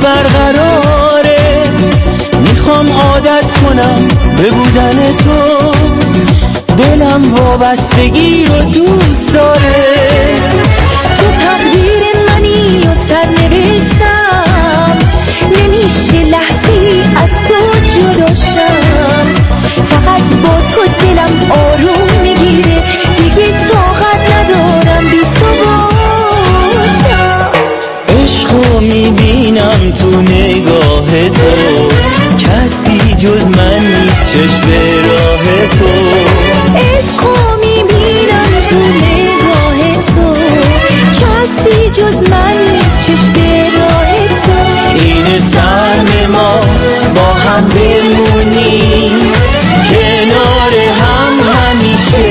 برقراره، میخوام عادت کنم به بودن تو، دلم وابستگی رو دوست داره. تو تقدیر منی و سر نوشتم، نمیشه لحظی از تو جداشم، فقط با تو دلم آروم میگیره، دیگه طاقت ندارم بی تو باشم. عشقو میبینم تو نگاه تو، کسی جز من نیست چشم به راه تو. عشقو میبینم تو نگاه تو، کسی جز من نیست چشم به راه تو. این سهم ما با هم بمونیم، کنار هم همیشه.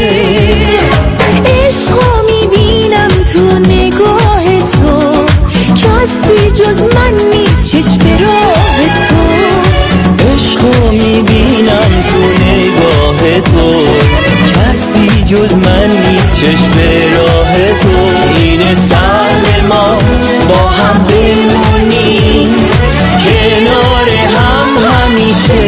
عشقو میبینم تو نگاه تو، کسی جز من نیست چشم به راه تو. عشقو میبینم تو نگاه تو، کسی جز من نیست چشم به راه تو. این سهم ما با هم بمونیم، کنار هم همیشه.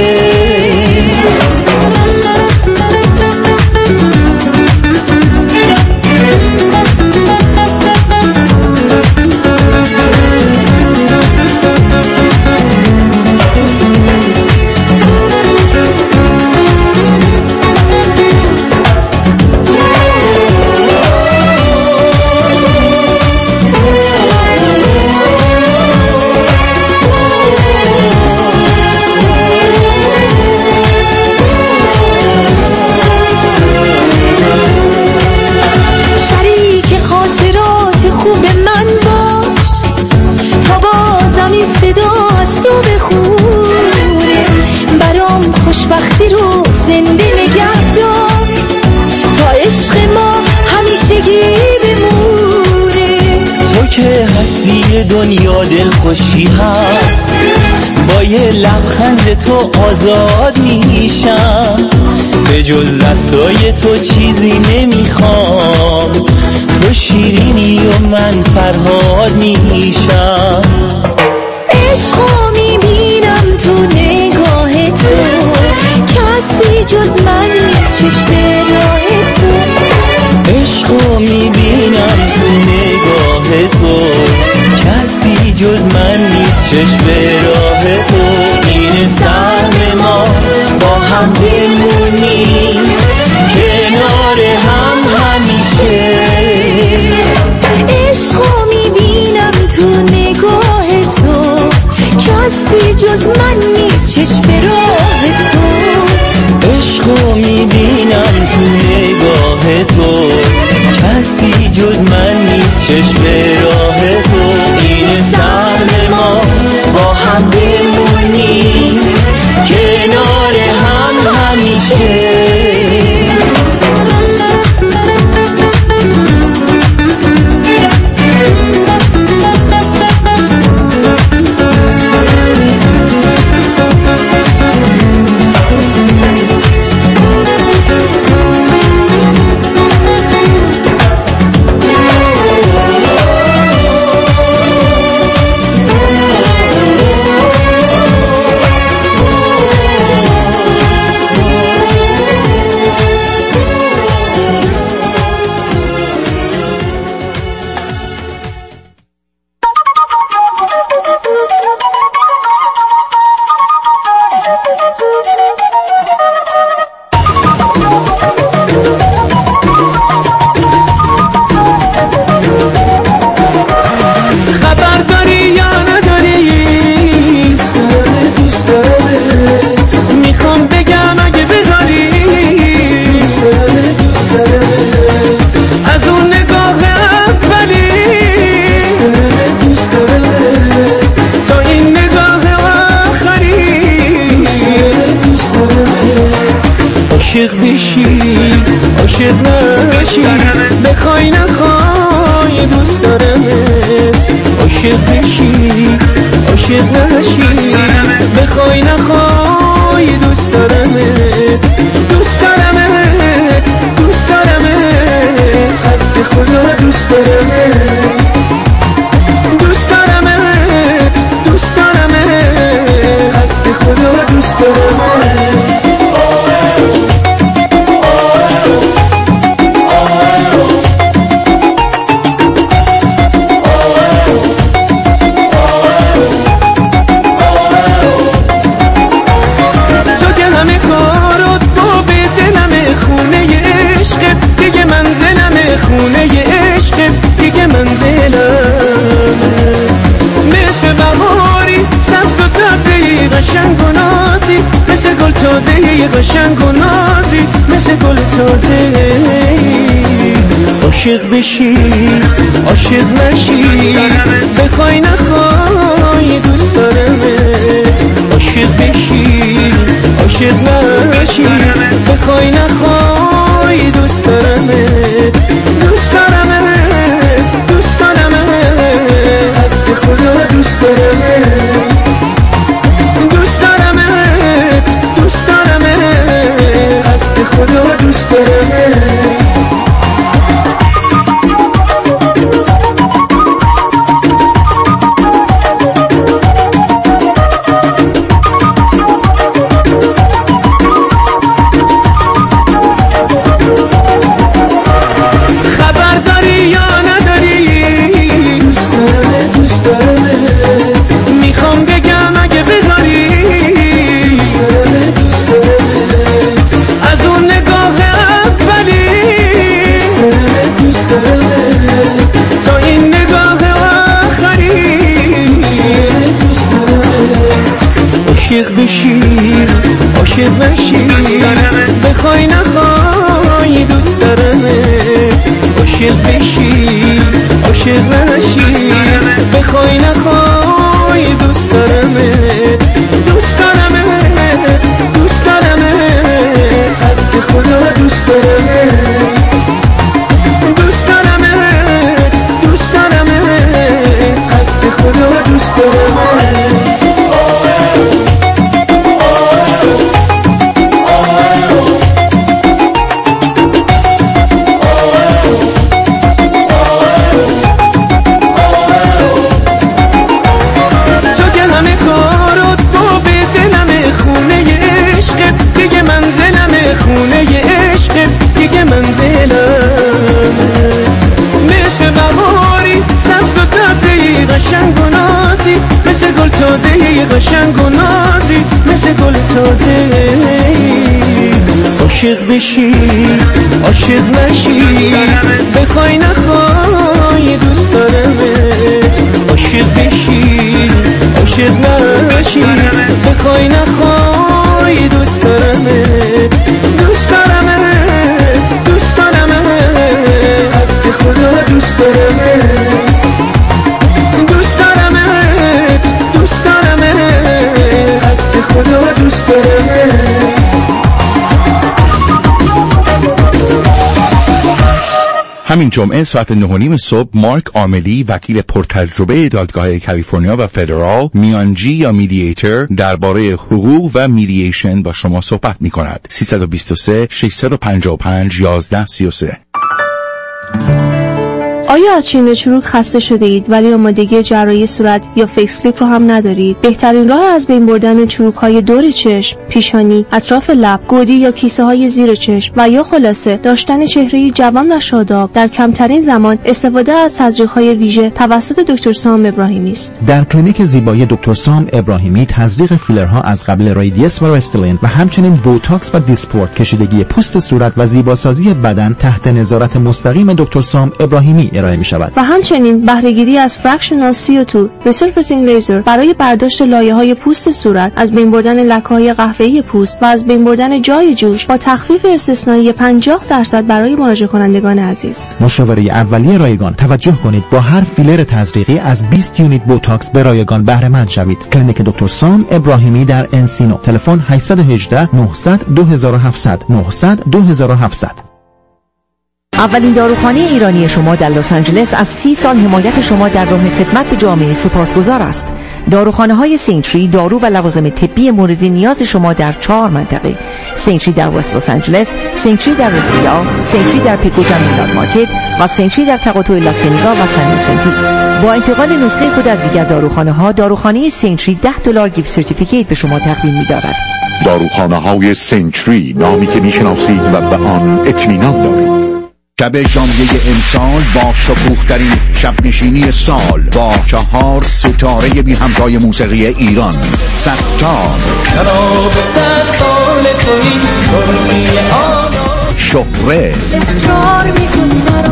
خوشبختی رو زنده نگه دار، تا عشق ما همیشگی بمونه. تو که هستی دنیا دل خوشی هست، با یه لبخند تو آزاد میشم، به جز دستای تو چیزی نمیخوام. تو شیرینی و من فرهاد میشم. عشقو میبینم تو نگاه تو، کسی جز من نیست چشم به راه تو. عشقو میبینم تو نگاه تو، کسی جز من نیست چشم به راه تو. این سهم ما با هم بمونیم، کنار هم همیشه. عشقو میبینم تو نگاه تو، کسی جز من نیست چشم به راه تو. عشقو میبینم تو نگاه تو، کسی جز من نیست چشم به راه تو. این سهم ما با هم بمونیم، کنار هم همیشه. عاشق بشی عاشق نشی، بخوای نخوای دوست دارمت. عاشق بشی عاشق نشی، بخوای نخوای دوست دارمت. دوست دارمت دوست دارمت، حد خدا دوست دارمت. دوست دارمت مثل گل تازه قشنگ و نازی، مثل گل تازه. عاشق بشی عاشق نشی، بخوای نخوای دوست دارمت. عاشق بشی عاشق نشی، بخوای نخوای دوست دارمت. دوست دارمت دوست دارمت، حق خدا دوست دارمت. دوست دارمت دوست دارمت، حق خدا دوست دارمت. عاشق بشی عاشق نشی، بخوای نخوای دوست دارمت. عاشق بشی عاشق نشی، بخوای نخوای دوست دارمت. دوست دارمت دوست دارمت، حق خدا دوست دارمت. دوست دارمت دوست دارمت، حق خدا دوست دارمت. خونه عشق دیگه منزلم، مثل بهاری سبز و تازه قشنگ و نازی، مثل گل تازه قشنگ و نازی، مثل گل تازه. عاشق بشی عاشق نشی، بخوای نخوای دوست دارمت. عاشق بشی عاشق نشی، بخوای نخوای دوست دارمت. دوست دارمت دوست دارمت، حق خدا دوست دارمت. دوست دارمت دوست دارمت، حق خدا دوست دارمت. همین جمعه ساعت نه و نیم صبح مارک آملی، وکیل پرتجربه دادگاه کالیفرنیا و فدرال، میانجی یا میدییتر درباره حقوق و میدییشن با شما صحبت می کند. سه دو سه شش پنج پنج یازده سی و سه. آیا از چین چروک خسته شده اید ولی آمادگی جراحی صورت یا فیس کلیپ رو هم ندارید؟ بهترین راه از بین بردن چروک های دور چشم، پیشانی، اطراف لب، گودی یا کیسه های زیر چشم و یا خلاصه داشتن چهره جوان و شاداب در کمترین زمان استفاده از تزریق های ویژه توسط دکتر سام ابراهیمی است. در کلینیک زیبایی دکتر سام ابراهیمی تزریق فیلرها از قبل رادیس و رستلین و همچنین بوتاکس و دیسپورت، کشیدگی پوست صورت و زیباسازی بدن تحت نظارت مستقیم دکتر سام ابراهیمی ارائه می شود. و همچنین بهره‌گیری از فرکشنال سی او دو ریسرفیسینگ لیزر برای برداشت لایه‌های پوست صورت، از بین بردن لکه‌های قهوه‌ای پوست و از بین بردن جای جوش با تخفیف استثنایی پنجاه درصد برای مراجعه کنندگان عزیز. مشاوره اولیه رایگان، توجه کنید با هر فیلر تزریقی از بیست یونیت بوتاکس به رایگان بهره مند شوید. کلینیک دکتر سام ابراهیمی در انسینو، تلفن هشت یک هشت نه صفر صفر دو هفت صفر صفر نه صفر صفر دو هفت صفر صفر. اولین داروخانه ایرانی شما در لس آنجلس از سی سال حمایت شما در راه خدمت به جامعه سپاسگزار است. داروخانه های سینتری دارو و لوازم طبی مورد نیاز شما در چهار منطقه: سینتری در وست لس آنجلس، سینتری در رسیدا، سینتری در پیکوجن میلاد مارکت و سینتری در تقاطع لاسینیگا و سن ویسنتی. با انتقال نسخه خود از دیگر داروخانه ها، داروخانه سینتری ده دلار گیفت سرتیفیکیت به شما تقدیم می‌دارد. داروخانه های سینتری، نامی که می‌شناسید و به آن اطمینان دارید. شب ژانویه امسال با شکوه‌ترین شب نشینی سال با چهار ستاره بی همتای موسیقی ایران: ستار، شراب صد سال تویی، ترکی آنا، شهره، اصرار میکنی برام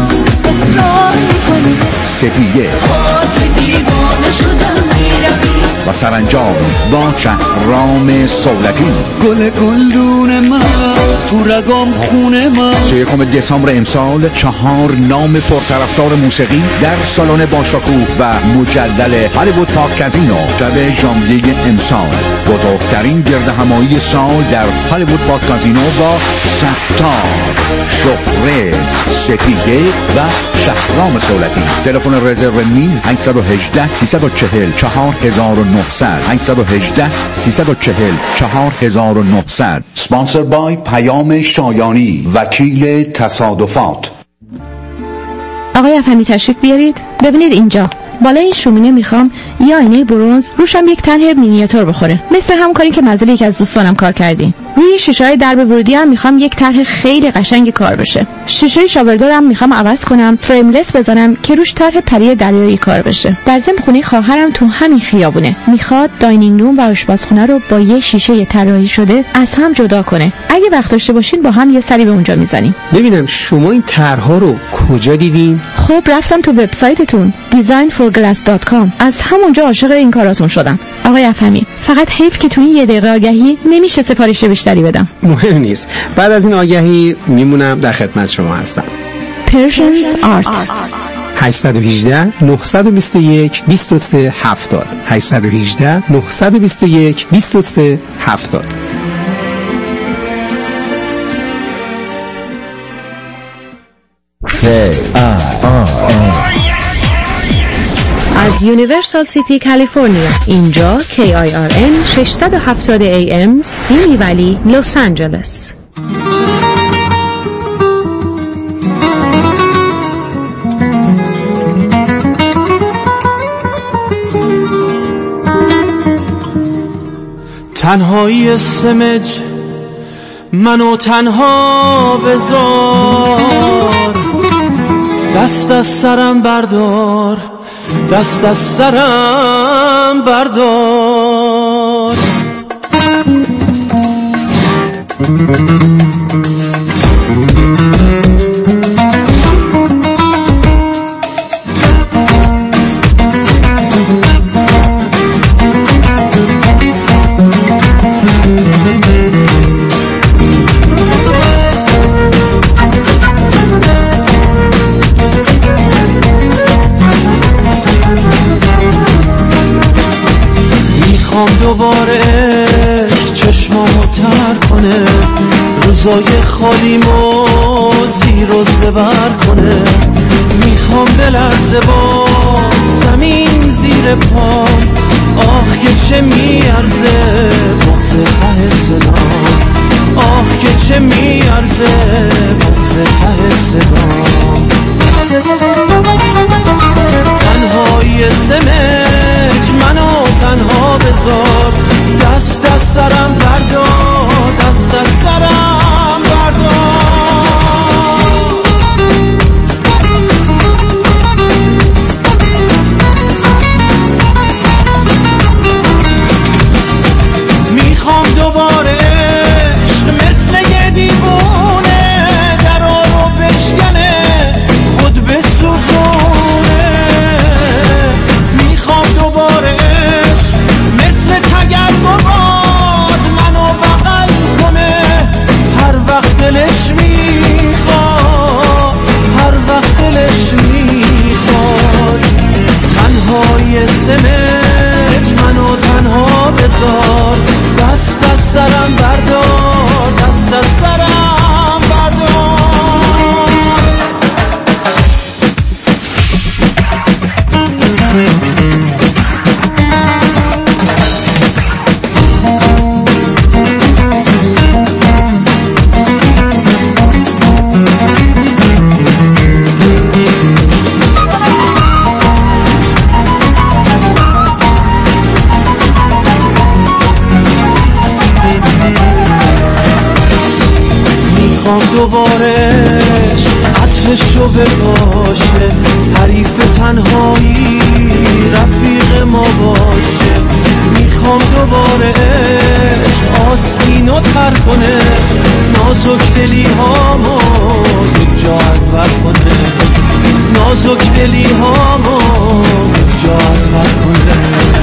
اصرار میکنی سپیده باید دیوانه شدم میروی و سرانجام با شهرام سولتی. گل گلدون من تو رگام خونه من. سی و یکم دسامبر امسال چهار نام پرطرفدار موسیقی در سالن باشکوه و مجلل هالیوود پارک کازینو. شب ژانویه امسال بزرگترین گردهمایی سال در هالیوود پارک کازینو با ستار، شهره، سپیده و شهرام سولتی. تلفن رزرو میز هشت یک هشت سه چهار صفر چهار نه صفر صفر هشت یک هشت سه چهار صفر چهار نه صفر صفر. سپانسر بای پیام شایانی، وکیل تصادفات. آقای افهمی تشریف بیارید. ببینید اینجا بالای این شومینه میخوام یه آینه برنز روشم یک طرح مینیاتور بخوره، مثل هم کاری که منزل یک از دوستانم کار کردیم. روی شیشه‌های درب ورودی هم میخوام یک طرح خیلی قشنگ کار بشه. شیشه شاوردورم میخوام عوض کنم، فریملس بزنم که روش طرح پری دریایی کار بشه. در ضمن خونه خواهرم تو همین خیابونه میخواد داینینگ روم و آشپزخونه رو با یه شیشه طراحی شده از هم جدا کنه. اگه وقت داشته باشین با هم یه سری به اونجا میزنیم. ببینم شما این طرح‌ها رو کجا دیدین؟ خب رفتم تو وبسایتتون دیزاین فور گلاس دات کام، از همونجا عاشق این کاراتون شدم. آقای افهمی فقط حیف که تو این یه دقیقه آگهی نمیشه سفارش بیشتری بدم. مهم نیست، بعد از این آگهی میمونم در خدمت شما هستم. Persian's Art هشت یک هشت نه دو یک دو سه هفتاد هشت یک هشت نه دو یک دو سه هفتاد. از یونیورسال سیتی کالیفرنیا، اینجا کی آی آر ان ششصد و هفتاد ای ام سیمی ولی لس آنجلس. تنهایی سمج منو تنها بذار، دست از سرم بردار، دست از سرم بردار. دوباره چشمامو تر کنه، روزای خالیمو زیر و زبر کنه. میخوام بلرزه با زمین زیر پام، آخ که چه میارزه بغض ته صدام، آخ که چه میارزه بغض ته صدام. تنهایی سمج منو تنها بذار، دست از سرم بردار، دست از سرم بردار. میخوام دوباره عشق مثل یه دیوونه درا رو بشکنه، خود به سخونه. میخوام دوباره عشق مثل تگرگباد منو بغل کنه، هر وقت دلش میخواد، هر وقت دلش میخواد. تنهای سمج منو تنها بذار، دست از سرم بردار، دست از سرم بردار. دوباره عطرشو بپاشه، حریف تنهایی رفیق ما باشه. میخوام دوباره عشق آستینو تر کنه، نازک دلی هامو یک جا از بر کنه. نازک دلی هامو جا از بر کنه.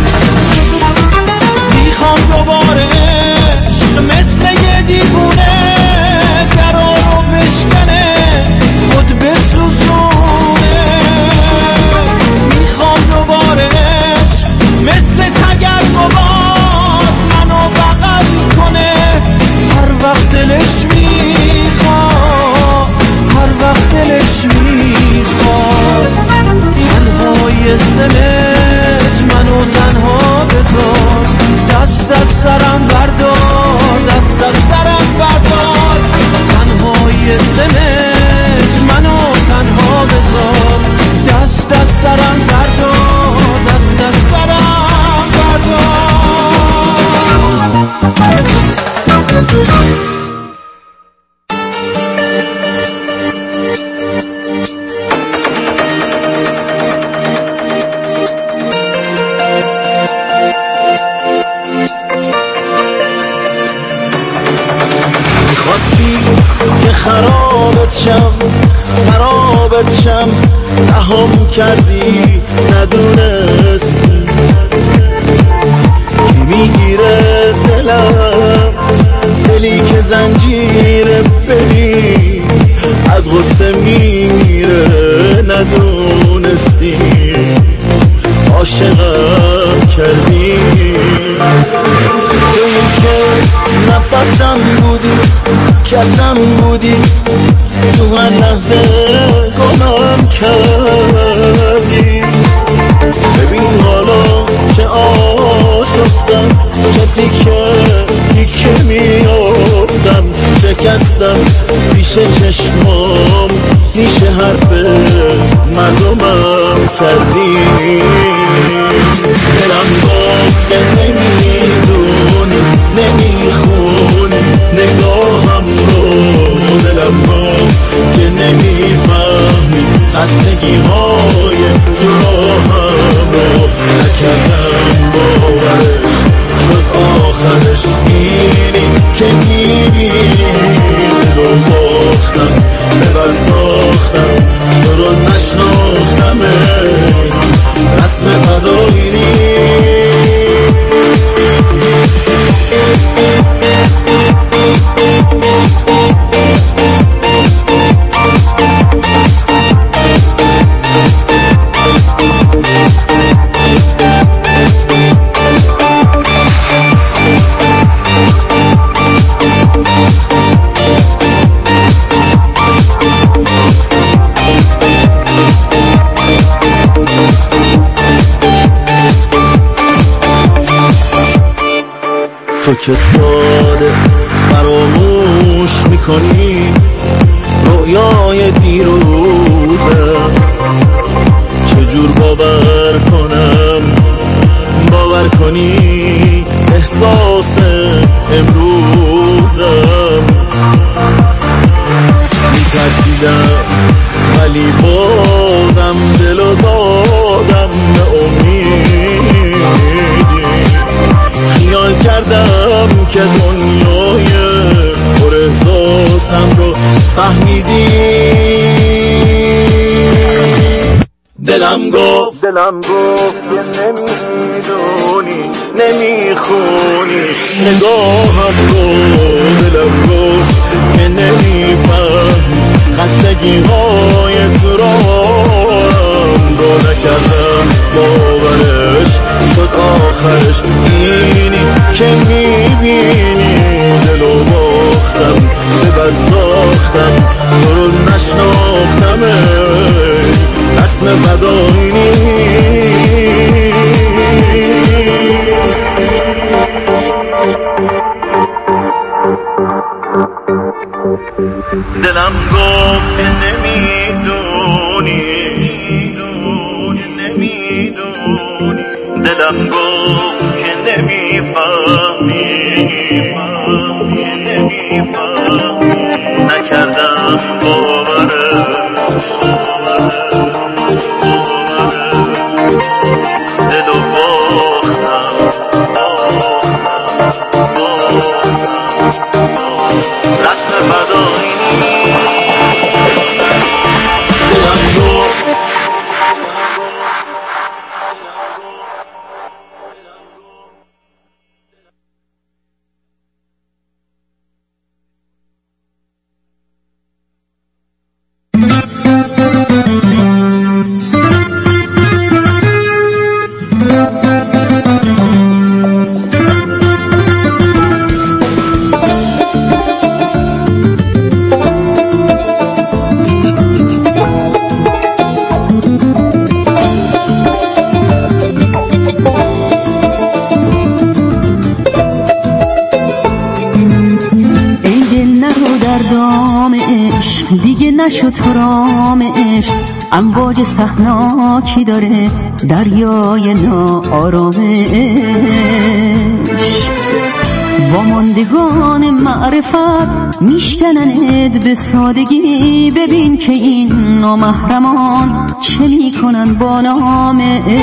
میخوام دوباره عشق مثل یه دیوونه درارو بشکنه خود بسوزونه. میخوام دوباره عشق مثل تگر بابار منو بغل کنه هر وقت دلش میخواد، هر وقت دلش میخواد. تنهای سمت منو تنها بذار، دست از سرم بردار، دست از سرم بردار. تنهای سمت منو تنها بذار، دست از سرم بردار، دست از سرم بردار. که خرابت شم، خرابت شم، رهام کردی ندونستی کی میگیره دلم، دلی که زنجیره ببین از غصه میمیره ندونستی عاشقم کردی. تویی که نفسم بودی، کسم بودی، تو هر لحظه گناهم کردی. ببین حالا چه آشفتم، چه تیکه تیکه میافتم، شکستم پیش چشمام، نیش حرف مردمم کردی. دلم گفت که نمیدونی، نمیخونی نگاهم رو، دلم گفت که نمیفهمی خستگی های تو راهم رو. نکردم باورش شد آخرش اینی که میبینی رو باختم، ببر ساختم تو رو نشناختم، رسم فدایینی. تو که ساده فراموش میکنی رویای دیروزم، چجور باور کنم باور کنی احساس امروزم. میترسیدم ولی بازم دلو دادم به امیدی، خیال کردم که دنیای پر احساسم رو فهمیدی. دلم گفت دلم گفت که نمیدونی، نمیخونی نگاهم رو، دلم گفت که نمیفهمی خستگی های تو راهم رو. نکردم باورش شد آخرش اینی که میبینی دلو باختم، ببر ساختم تو رو نشناختم، رسم فدایینی. دلم گفت که نمیدونی، نمیدونی، دلم گفت که نمیفهمی، که نمیفهمی، نکردم باورم، دلو باختم، رسم فدایینی. دلم گفت نشو تو رام عشق امواج سخناکی داره دریای ناآرام عشق واماندگان معرفت میشکنند به سادگی ببین که این نامحرمان چه میکنن با نام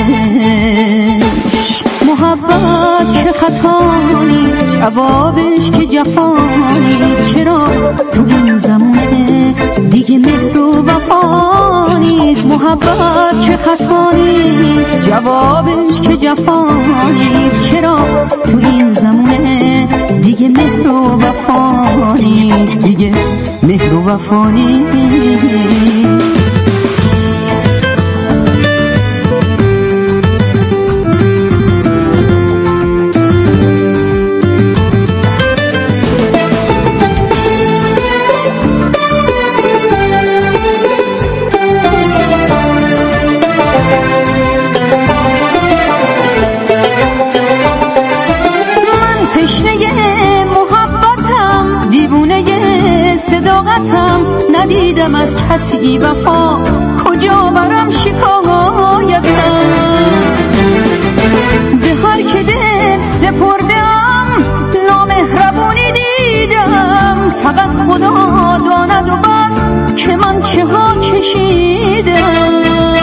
عشق محبت که خطا نیست جوابش که جفا نیست چرا تو این زمانه دیگه مهر و وفا نیست محبت که خطا نیست جوابش که جفا نیست چرا تو این زمانه دیگه مهر و وفا نیست دیگه مهر و وفا نیست ندیدم از کسی وفا کجا برم شکایتم به هر که دل سپردم نامهربونی دیدم فقط خدا داند و بس که من چه ها کشیدم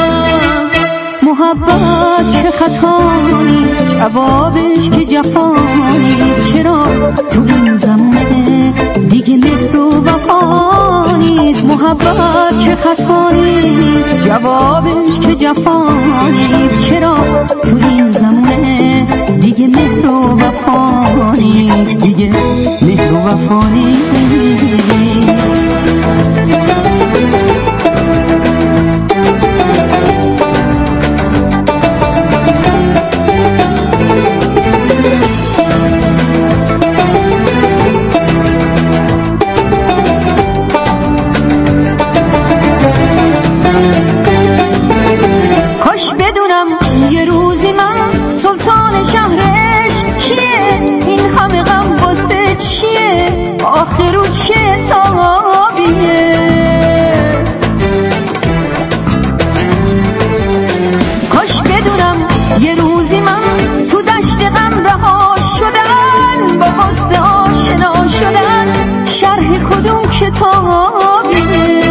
محبت که خطا نیست جوابش که جفا نیست چرا تو این زمانه دیگه مهر و وفا نیست محبت که خطا نیست جوابش که جفا نیست چرا تو این زمانه دیگه مهر و وفا نیست دیگه مهر و وفا نیست آخرو چه صحابیه کاش بدونم یه روزی من تو دشت غم رها شدن با قصه آشنا شدن شرح کدوم کتابیه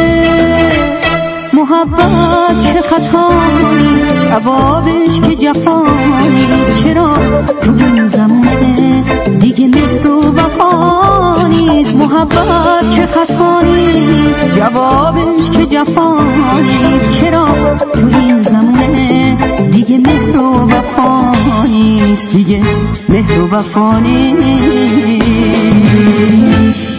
محبت که خطا نیست جوابش که جفا نیست چرا تو این زمانه دیگه مهر و وفا نیست محبت که خطا نیست جوابش که جفا نیست چرا تو این زمانه دیگه مهر و وفا نیست دیگه مهر و وفا نیست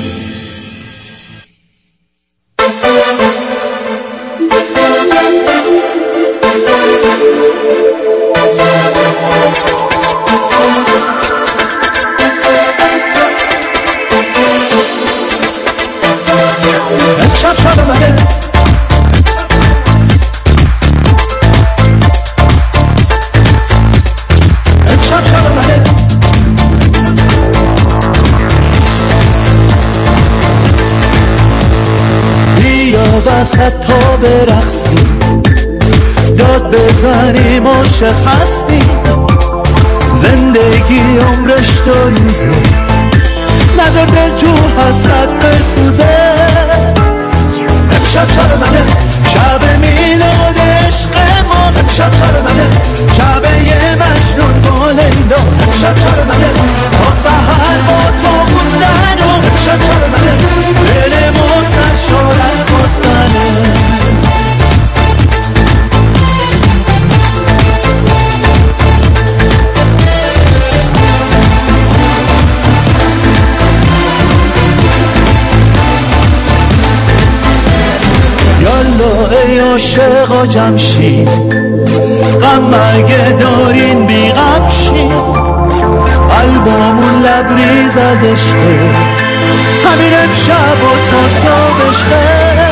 وسط تا برقصیم داد بزنیم عاشق هستیم زندگی عمرش دو روزه نظر دل جو حسرت بسوزه امشب شب منه شب میلاد عشق ماست امشب شب منه شب یه مجنون با لیلاست امشب شب منه تا سحر با تو موندن و امشب شب منه دل ما سرشار از خواستنه یالا ای عاشقا جمشید غم مرگ دارین بی غم شید قلبامون لبریز از عشقه همین امشب و تاستاب عشقه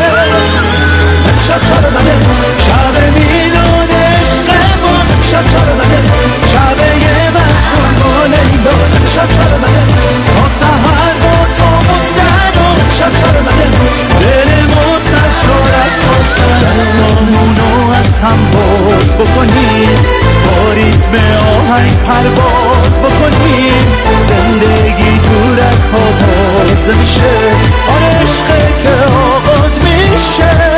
امشب شب منه شب میلاد عشق ماست امشب شب منه شب یه مجنون با لیلاست امشب شب منه تا سحر با تو موندن و امشب شب منه دل ما سرشار پامونو از هم باز بکنیم، با ریتم آهنگ پرواز بکنیم، زندگی تو رگ‌ها باز میشه، آره عشقه که آغاز میشه.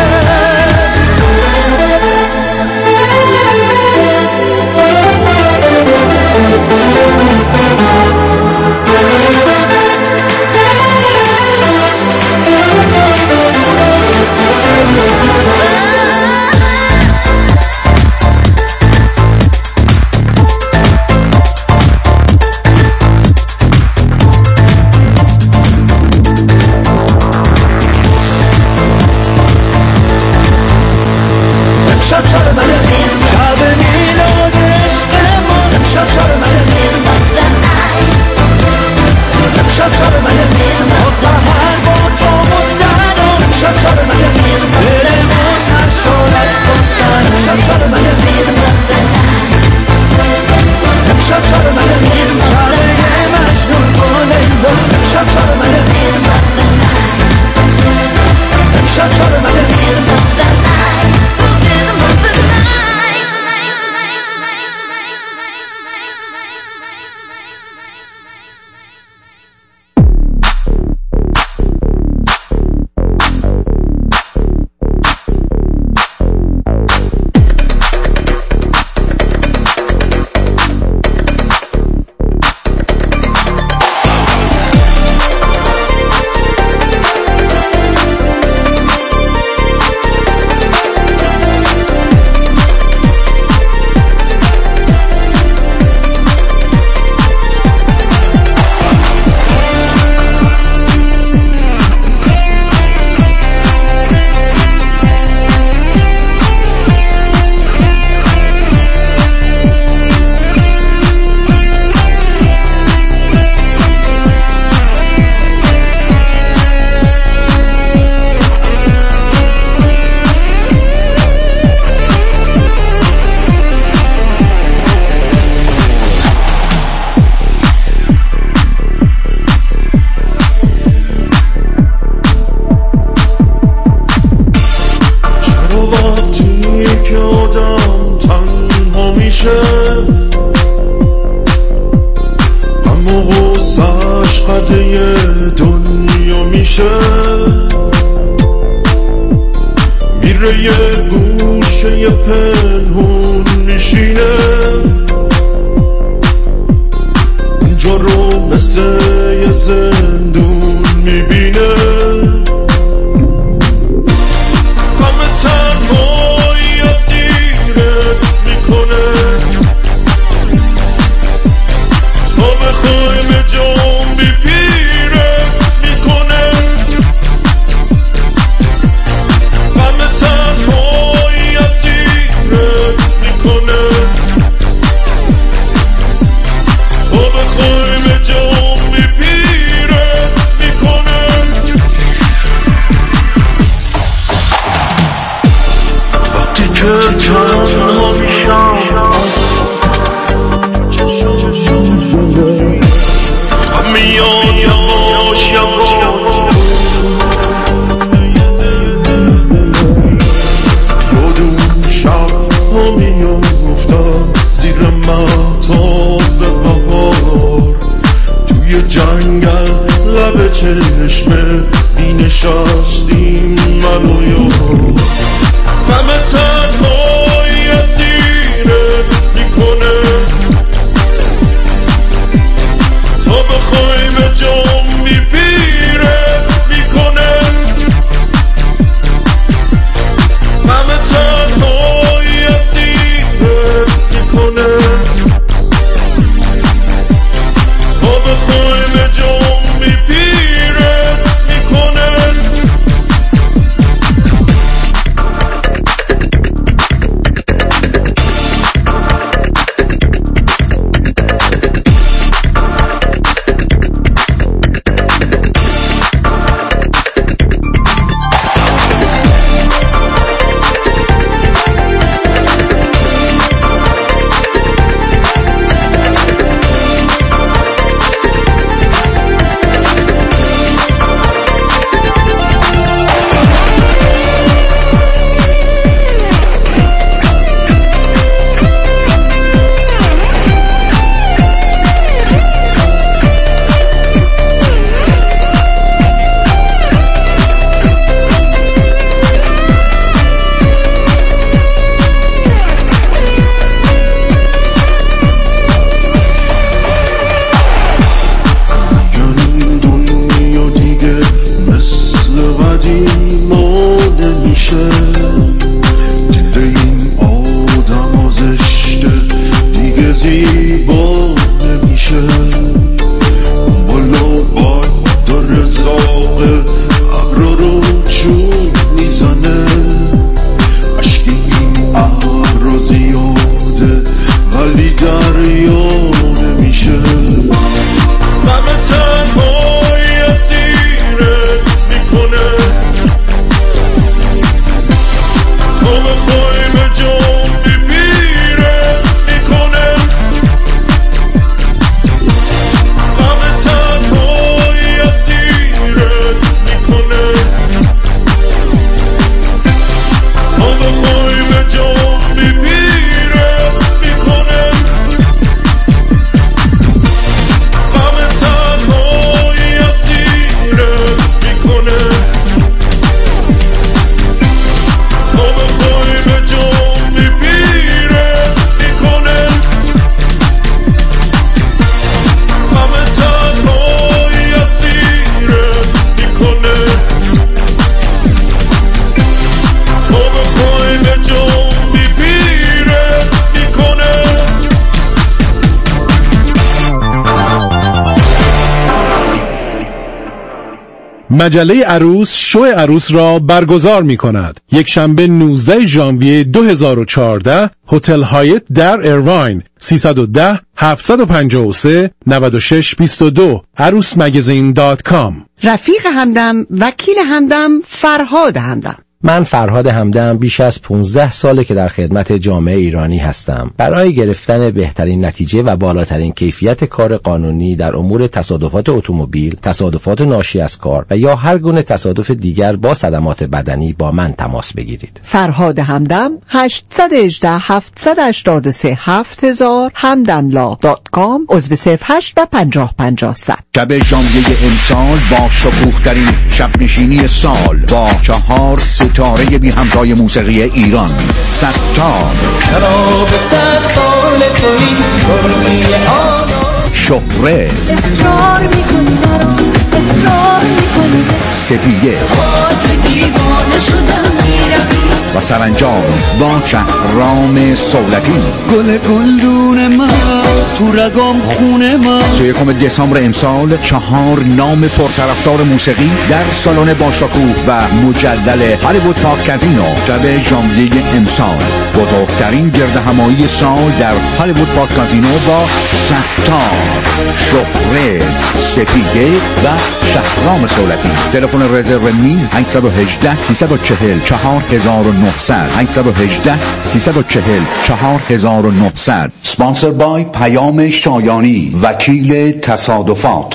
مجله عروس شو عروس را برگزار می کند. یک شنبه نوزده ژانویه دو هزار و چهارده، هتل هایت در ایرواین، سیصد و ده هفتصد و پنجاه و سه نود و شش بیست و دو. عروس مگزین دات کام. رفیق همدم، وکیل همدم، فرهاد همدم. من فرهاد همدم بیش از پانزده ساله که در خدمت جامعه ایرانی هستم. برای گرفتن بهترین نتیجه و بالاترین کیفیت کار قانونی در امور تصادفات اتومبیل، تصادفات ناشی از کار و یا هر گونه تصادف دیگر با صدمات بدنی با من تماس بگیرید. فرهاد همدم هشت یک هشت هفت هشت سه هفت هزار همدملا دات کام عضو صفر هشت و پنجاه پنجاه صد. شب ژانویه امسال با شکوه‌ترین شب نشینی سال با چهار ستاره بی همتای موسیقی ایران. ستار شراب صد سال تویی گرمی آنا شهره اصرار میکنی برام اصرار میکنی سپیده باید دیوانه شدم میرم و سرانجام با شهرام سولتی. گل گلدون من تو رگام خونه من. سی و یکم دسامبر امسال چهار نام پرطرفدار موسیقی در سالن باشکوه و مجلل هالیوود پارک کازینو. شب ژانویه امسال بزرگترین گردهمایی سال در هالیوود پارک کازینو با ستار، شهره، سپیده و شهرام سولتی. تلفن رزرو میز هشت یک هشت سیصد و چهل چهار هزار و نهصد هشت یک هشت سیصد و چهل چهار هزار و نهصد. سپانسر بای پیام شایانی، وکیل تصادفات.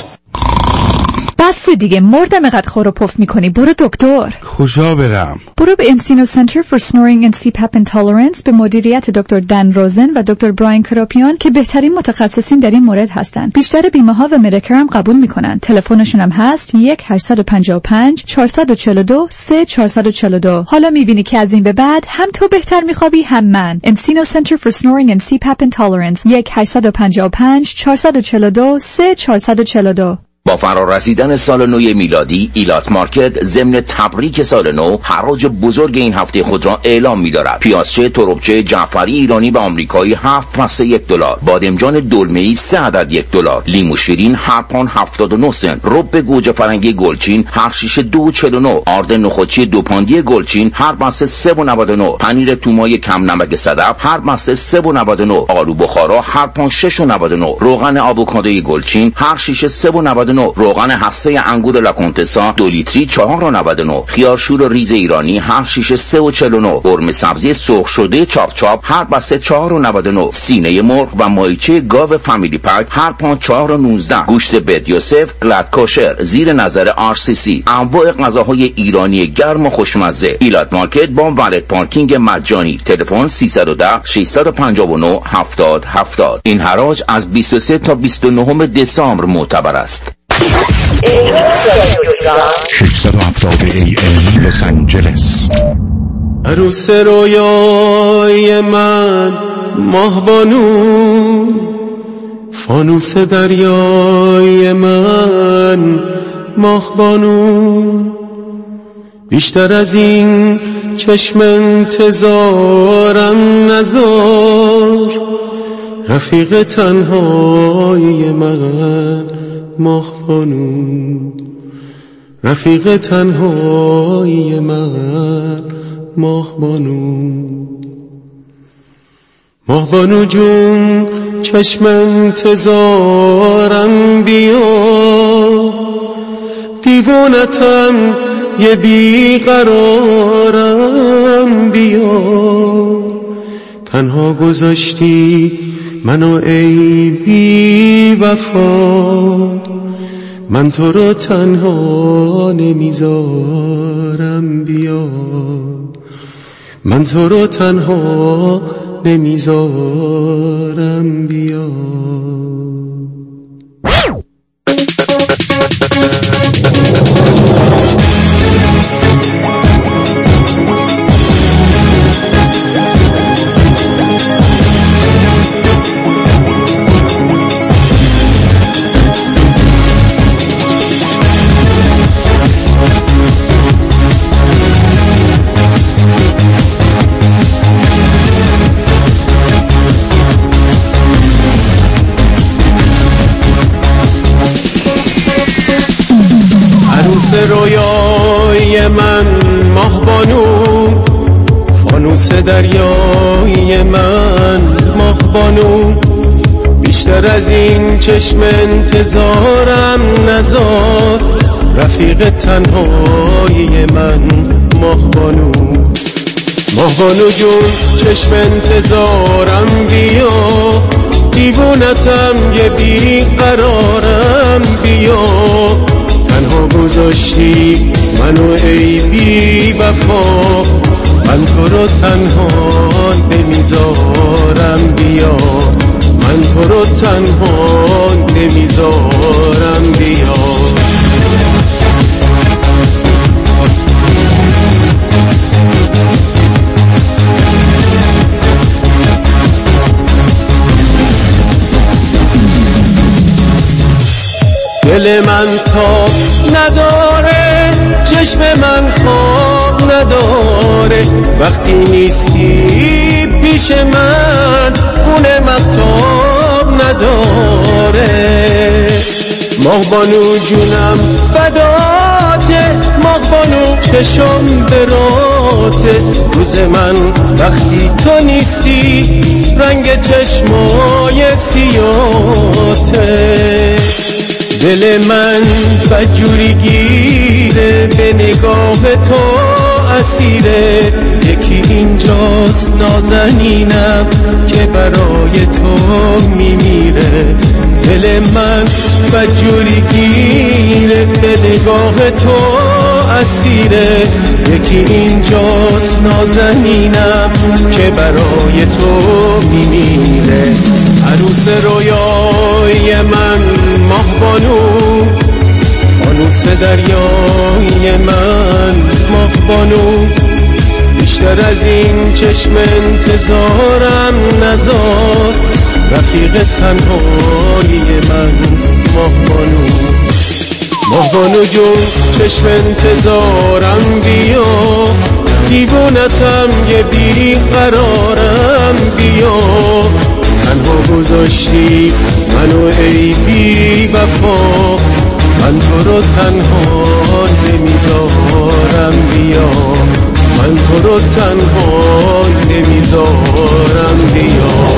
بس دیگه، مردم قد خور و پف میکنی. برو دکتر. کجا برم؟ برو به انسینو سنتر فور سنورینگ اند سی پپ اینتالرنس به مدیریت دکتر دن روزن و دکتر براین کراپیان که بهترین متخصصین در این مورد هستند. بیشتر بیمه ها و مدیکر هم قبول میکنن. تلفنشون هم هست یک هشت پنج پنج چهار چهار دو سه چهار چهار دو. حالا میبینی که از این به بعد هم تو بهتر میخوابی هم من. انسینو سنتر فور سنورینگ اند سی پپ اینتالرنس یک هشت پنج پنج چهار چهار دو سه چهار چهار دو. با فرارسیدن سال نو میلادی، ایلات مارکت ضمن تبریک سال نو حراج بزرگ این هفته خود را اعلام می‌دارد. پیازچه تربچه جعفری ایرانی و آمریکایی هفت پسته یک دلار، بادمجان دلمه‌ای سه عدد یک دلار، لیمو شیرین هر پان هفتاد و نه سنت، رب گوجه فرنگی گلچین هر شیشه دو چهل و نه، آرد نخودچی دو پاندی گلچین هر بسته سه و نود و نه، پنیر تومای کم نمک صدف هر بسته سه و نود و نه، آلو بخارا هر پان شش و نود و نه، روغن آووکادوی گلچین هر شیشه سه و نود و نه، روغن هسته انگور لاکونتسا دو لیتری چهار و نود و نه، خیارشور ریز ایرانی هر شیشه سه و چهل و نه، قرمه سبزی سرخ شده چاپ چاپ هر بسته چهار و نود و نه، سینه مرغ و ماهیچه گاو فامیلی پک هر پان چهار و نوزده، گوشت بت یوسف گلد کوشر زیر نظر آر سی سی، انواع غذاهای ایرانی گرم و خوشمزه. ایلات مارکت با والت پارکینگ مجانی. تلفن سیصد و ده ششصد و پنجاه و نه هفتاد هفتاد. این حراج از بیست و سه تا بیست و نه دسامبر معتبر است. ششصد و هفتاد ای ام لس آنجلس. عروس رویای من ماهبانو، فانوس دریای من ماهبانو، بیشتر از این چشم انتظارم نزار، رفیق تنهای من ماهبانو، رفیق تنهای من ماهبانو. ماهبانو جون چشم انتظارم بیا، دیوانتم یه بیقرارم بیا، تنها گذاشتی منو ای بی وفا، من تو رو تنها نمیذارم بیا، من تو رو تنها نمیذارم بیا. رویای من ماه بانو، فانوس دریای من ماه بانو، بیشتر از این چشم انتظارم نزار، رفیق تنهایی من ماه بانو. ماه بانو جون چشم انتظارم بیا، دیوونتم یه بی قرارم بیا، تنها گذاشتی منو ای بی وفا، من تو رو تنها نمیذارم بیا، من تو رو تنها نمیذارم بیا. دل من تاب نداره، چشم من خواب نداره، وقتی نیستی پیش من خونه مهتاب نداره. ماه بانو جونم فداته، ماه بانو چشم براته، روز من وقتی تو نیستی رنگ چشمای سیاته. دل من بدجوری گیره، به نگاه تو اسیره، یکی اینجاست نازنینم که برای تو میمیره. دل من بدجوری گیره، به نگاه تو اسیره، یکی اینجاست نازنینم که برای تو میمیره. عروس رویای من ماه بانو، فانوس دریای من ماه بانو، بیشتر از این چشم انتظارم نزار، رفیق تنهایی من ماه بانو. ماه بانو جون چشم انتظارم بیا، دیوونتم یه بی قرارم بیا، تنها گذاشتی منو ای بی وفا، من تو رو تنها نمیذارم بیا، من تو رو تنها نمیذارم بیا.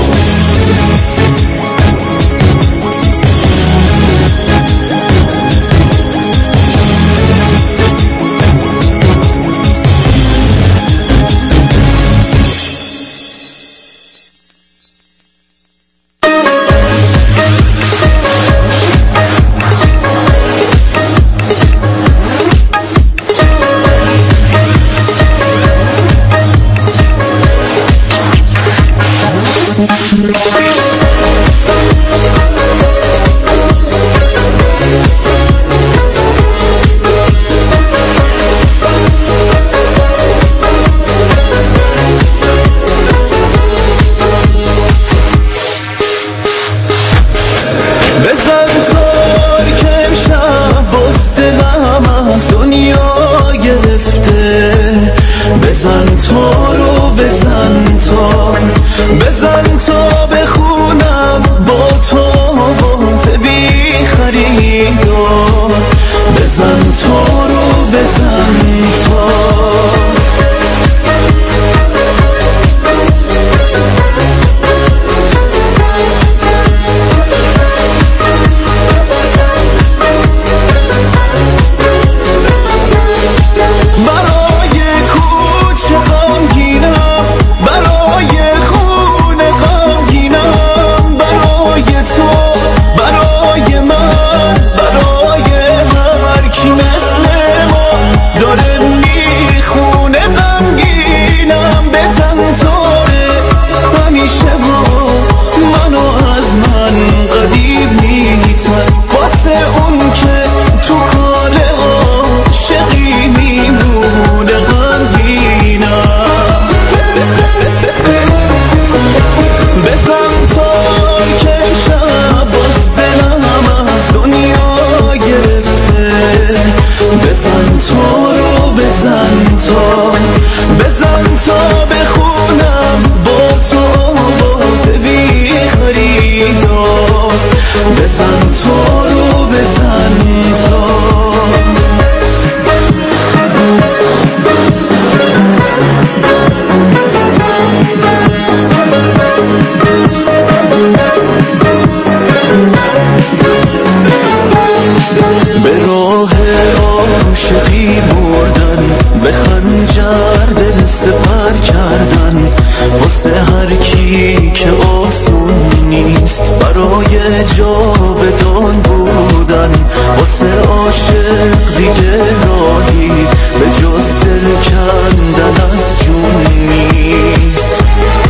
عاشقی بردن، به خنجر دل سپر کردن، واسه هر کی که آسون نیست برای جاودان بودن، واسه عاشق دیگه راهی به جز دل کندن از جون نیست.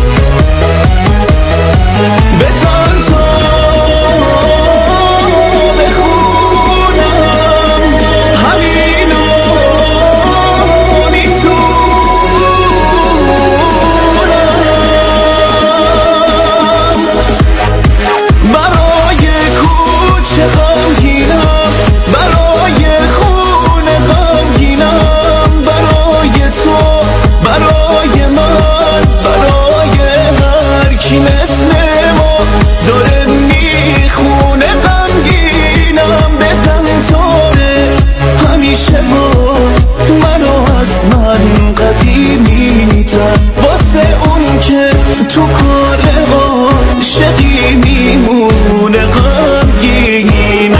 بزن تا واسه اون که تو کار عاشقی میمونه غمگینم.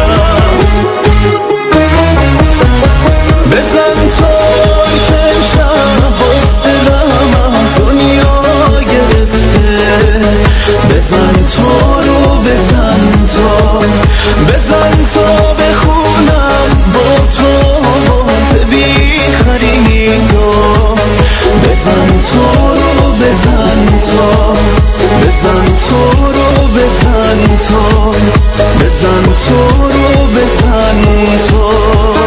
بزن تا که شب باز دلم از دنیا گرفته، بزن تا رو بزن تا، بزن تا بخونم با تو بی خریدار، بزن تو رو بزن تا، بزن تو رو بزن تا، بزن تو رو بزن تا.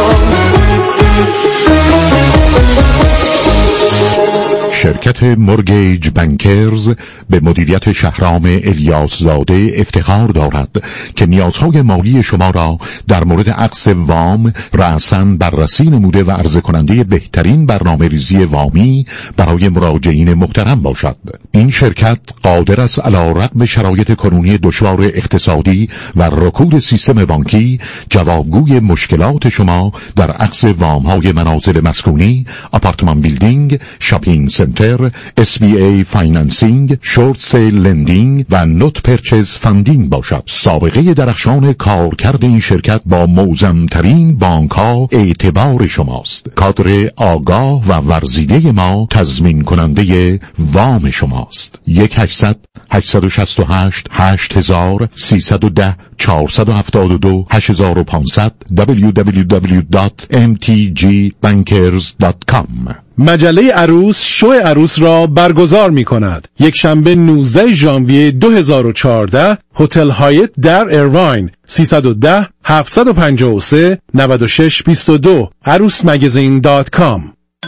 شرکت مورگیج بانکرز به مدیریت شهرام الیاس زاده افتخار دارد که نیازهای مالی شما را در مورد عقد وام رأساً بررسی نموده و عرضه کننده بهترین برنامه ریزی وامی برای مراجعین محترم باشد. این شرکت قادر است علی رغم شرایط کنونی دشوار اقتصادی و رکود سیستم بانکی جوابگوی مشکلات شما در عقد وام‌های منازل مسکونی، آپارتمان بیلدینگ، شاپینگ سنتر، اس بی ای فایننسینگ، شورت سیل لندینگ و نوت پرچز فاندینگ باشد. سابقه درخشان کارکرد این شرکت با معظم‌ترین بانک‌ها اعتبار شماست. کادر آگاه و ورزیده ما تضمین کننده وام شماست. یک هشتصد هشتصد و شصت و هشت هشت هزار سیصد و ده چهارصد و هفتاد و دو هشت هزار و پانصد دبلیو دبلیو دبلیو دات ام تی جی بانکرز دات کام. مجله عروس شو عروس را برگزار می کند. یک شنبه نوزده ژانویه دو هزار و چهارده، هتل هایت در ایرواین، سیصد و ده هفتصد و پنجاه و سه نود و شش بیست و دو، عروس مگزین دات کام.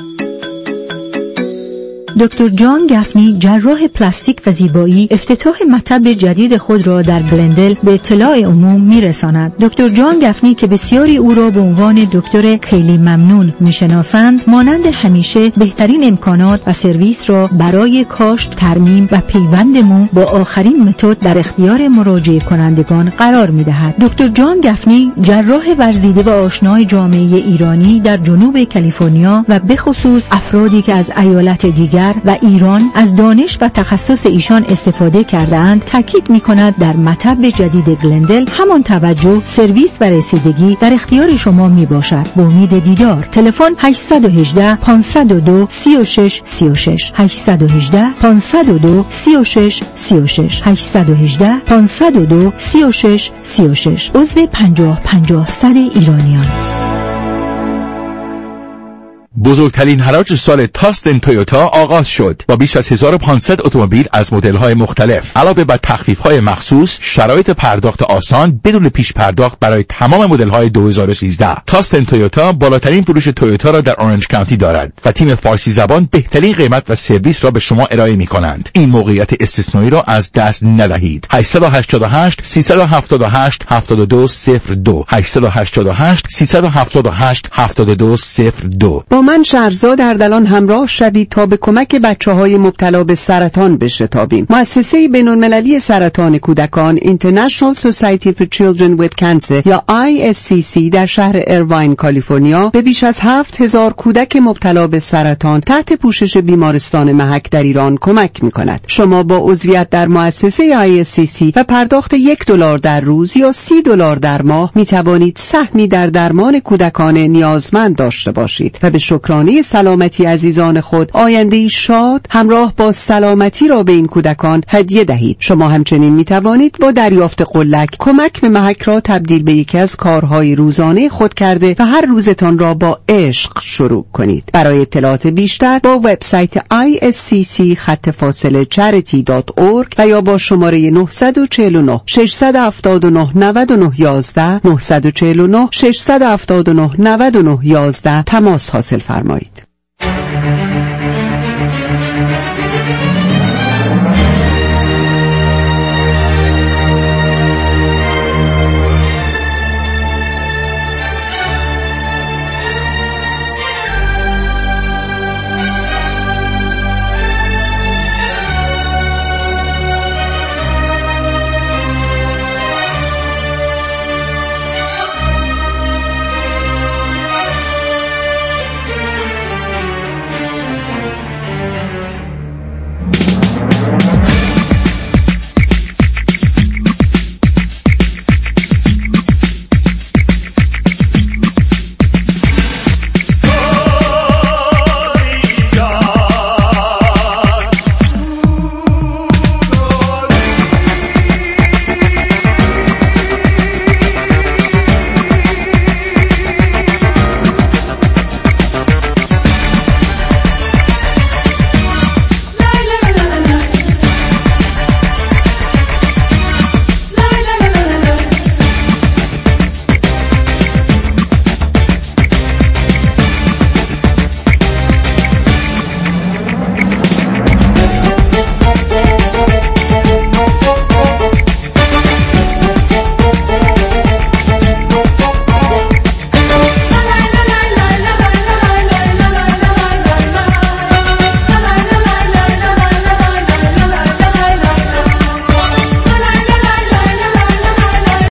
دکتر جان گفنی، جراح پلاستیک و زیبایی، افتتاح مطب جدید خود را در گلندل به اطلاع عموم میرساند. دکتر جان گفنی که بسیاری او را به عنوان دکتر خیلی ممنون میشناسند، مانند همیشه بهترین امکانات و سرویس را برای کاشت، ترمیم و پیوند مو با آخرین متد در اختیار مراجعه کنندگان قرار میدهد. دکتر جان گفنی جراح ورزیده و آشنای جامعه ایرانی در جنوب کالیفرنیا و به خصوص افرادی که از ایالت دیگر و ایران از دانش و تخصص ایشان استفاده کرده‌اند، تاکید می‌کند در مطب جدید گلندل همان توجه، سرویس و رسیدگی در اختیار شما میباشد. با امید دیدار. تلفن هشت یک هشت پانصد و دو سی و شش سی و شش هشت یک هشت پانصد و دو سی و شش سی و شش هشت یک هشت پانصد و دو سی و شش سی و شش. عضو پنجاه پنجاه صد ایرانیان. بزرگترین حراج سال تاستن تویوتا آغاز شد با بیش از هزار و پانصد اتومبیل از مدل‌های مختلف. علاوه بر تخفیف‌های مخصوص، شرایط پرداخت آسان بدون پیش پرداخت برای تمام مدل‌های دو هزار و سیزده. تاستن تویوتا بالاترین فروش تویوتا را در اورنج کانتی دارد و تیم فارسی زبان بهترین قیمت و سرویس را به شما ارائه می‌کنند. این موقعیت استثنایی را از دست ندهید. هشت هشت هشت سیصد و هفتاد و هشت هفتاد و دو صفر دو هشت هشت هشت سیصد و هفتاد و هشت هفتاد و دو صفر دو. با من شهرزاد اردلان همراه شوید تا به کمک بچه‌های مبتلا به سرطان بشتابیم. مؤسسه بین‌المللی سرطان کودکان International Society for Children with Cancer یا آی اس سی سی در شهر ایرواین کالیفرنیا به بیش از هفت هزار کودک مبتلا به سرطان تحت پوشش بیمارستان محک در ایران کمک می‌کند. شما با عضویت در مؤسسه آی اس سی سی و پرداخت یک دلار در روز یا سی دلار در ماه می توانید سهمی در درمان کودکان نیازمند داشته باشید و به شکرانه سلامتی عزیزان خود آینده‌ای شاد همراه با سلامتی را به این کودکان هدیه دهید. شما همچنین می توانید با دریافت قلک کمک به محک را تبدیل به یکی از کارهای روزانه خود کرده و هر روزتان را با عشق شروع کنید. برای اطلاعات بیشتر با وبسایت آی اس سی سی خط فاصله چریتی دات اورگ و یا با شماره نه چهار نه شش هفت نه نه نه یازده نه چهار نه شش هفت نه نه نه یازده تماس حاصل فرمایید.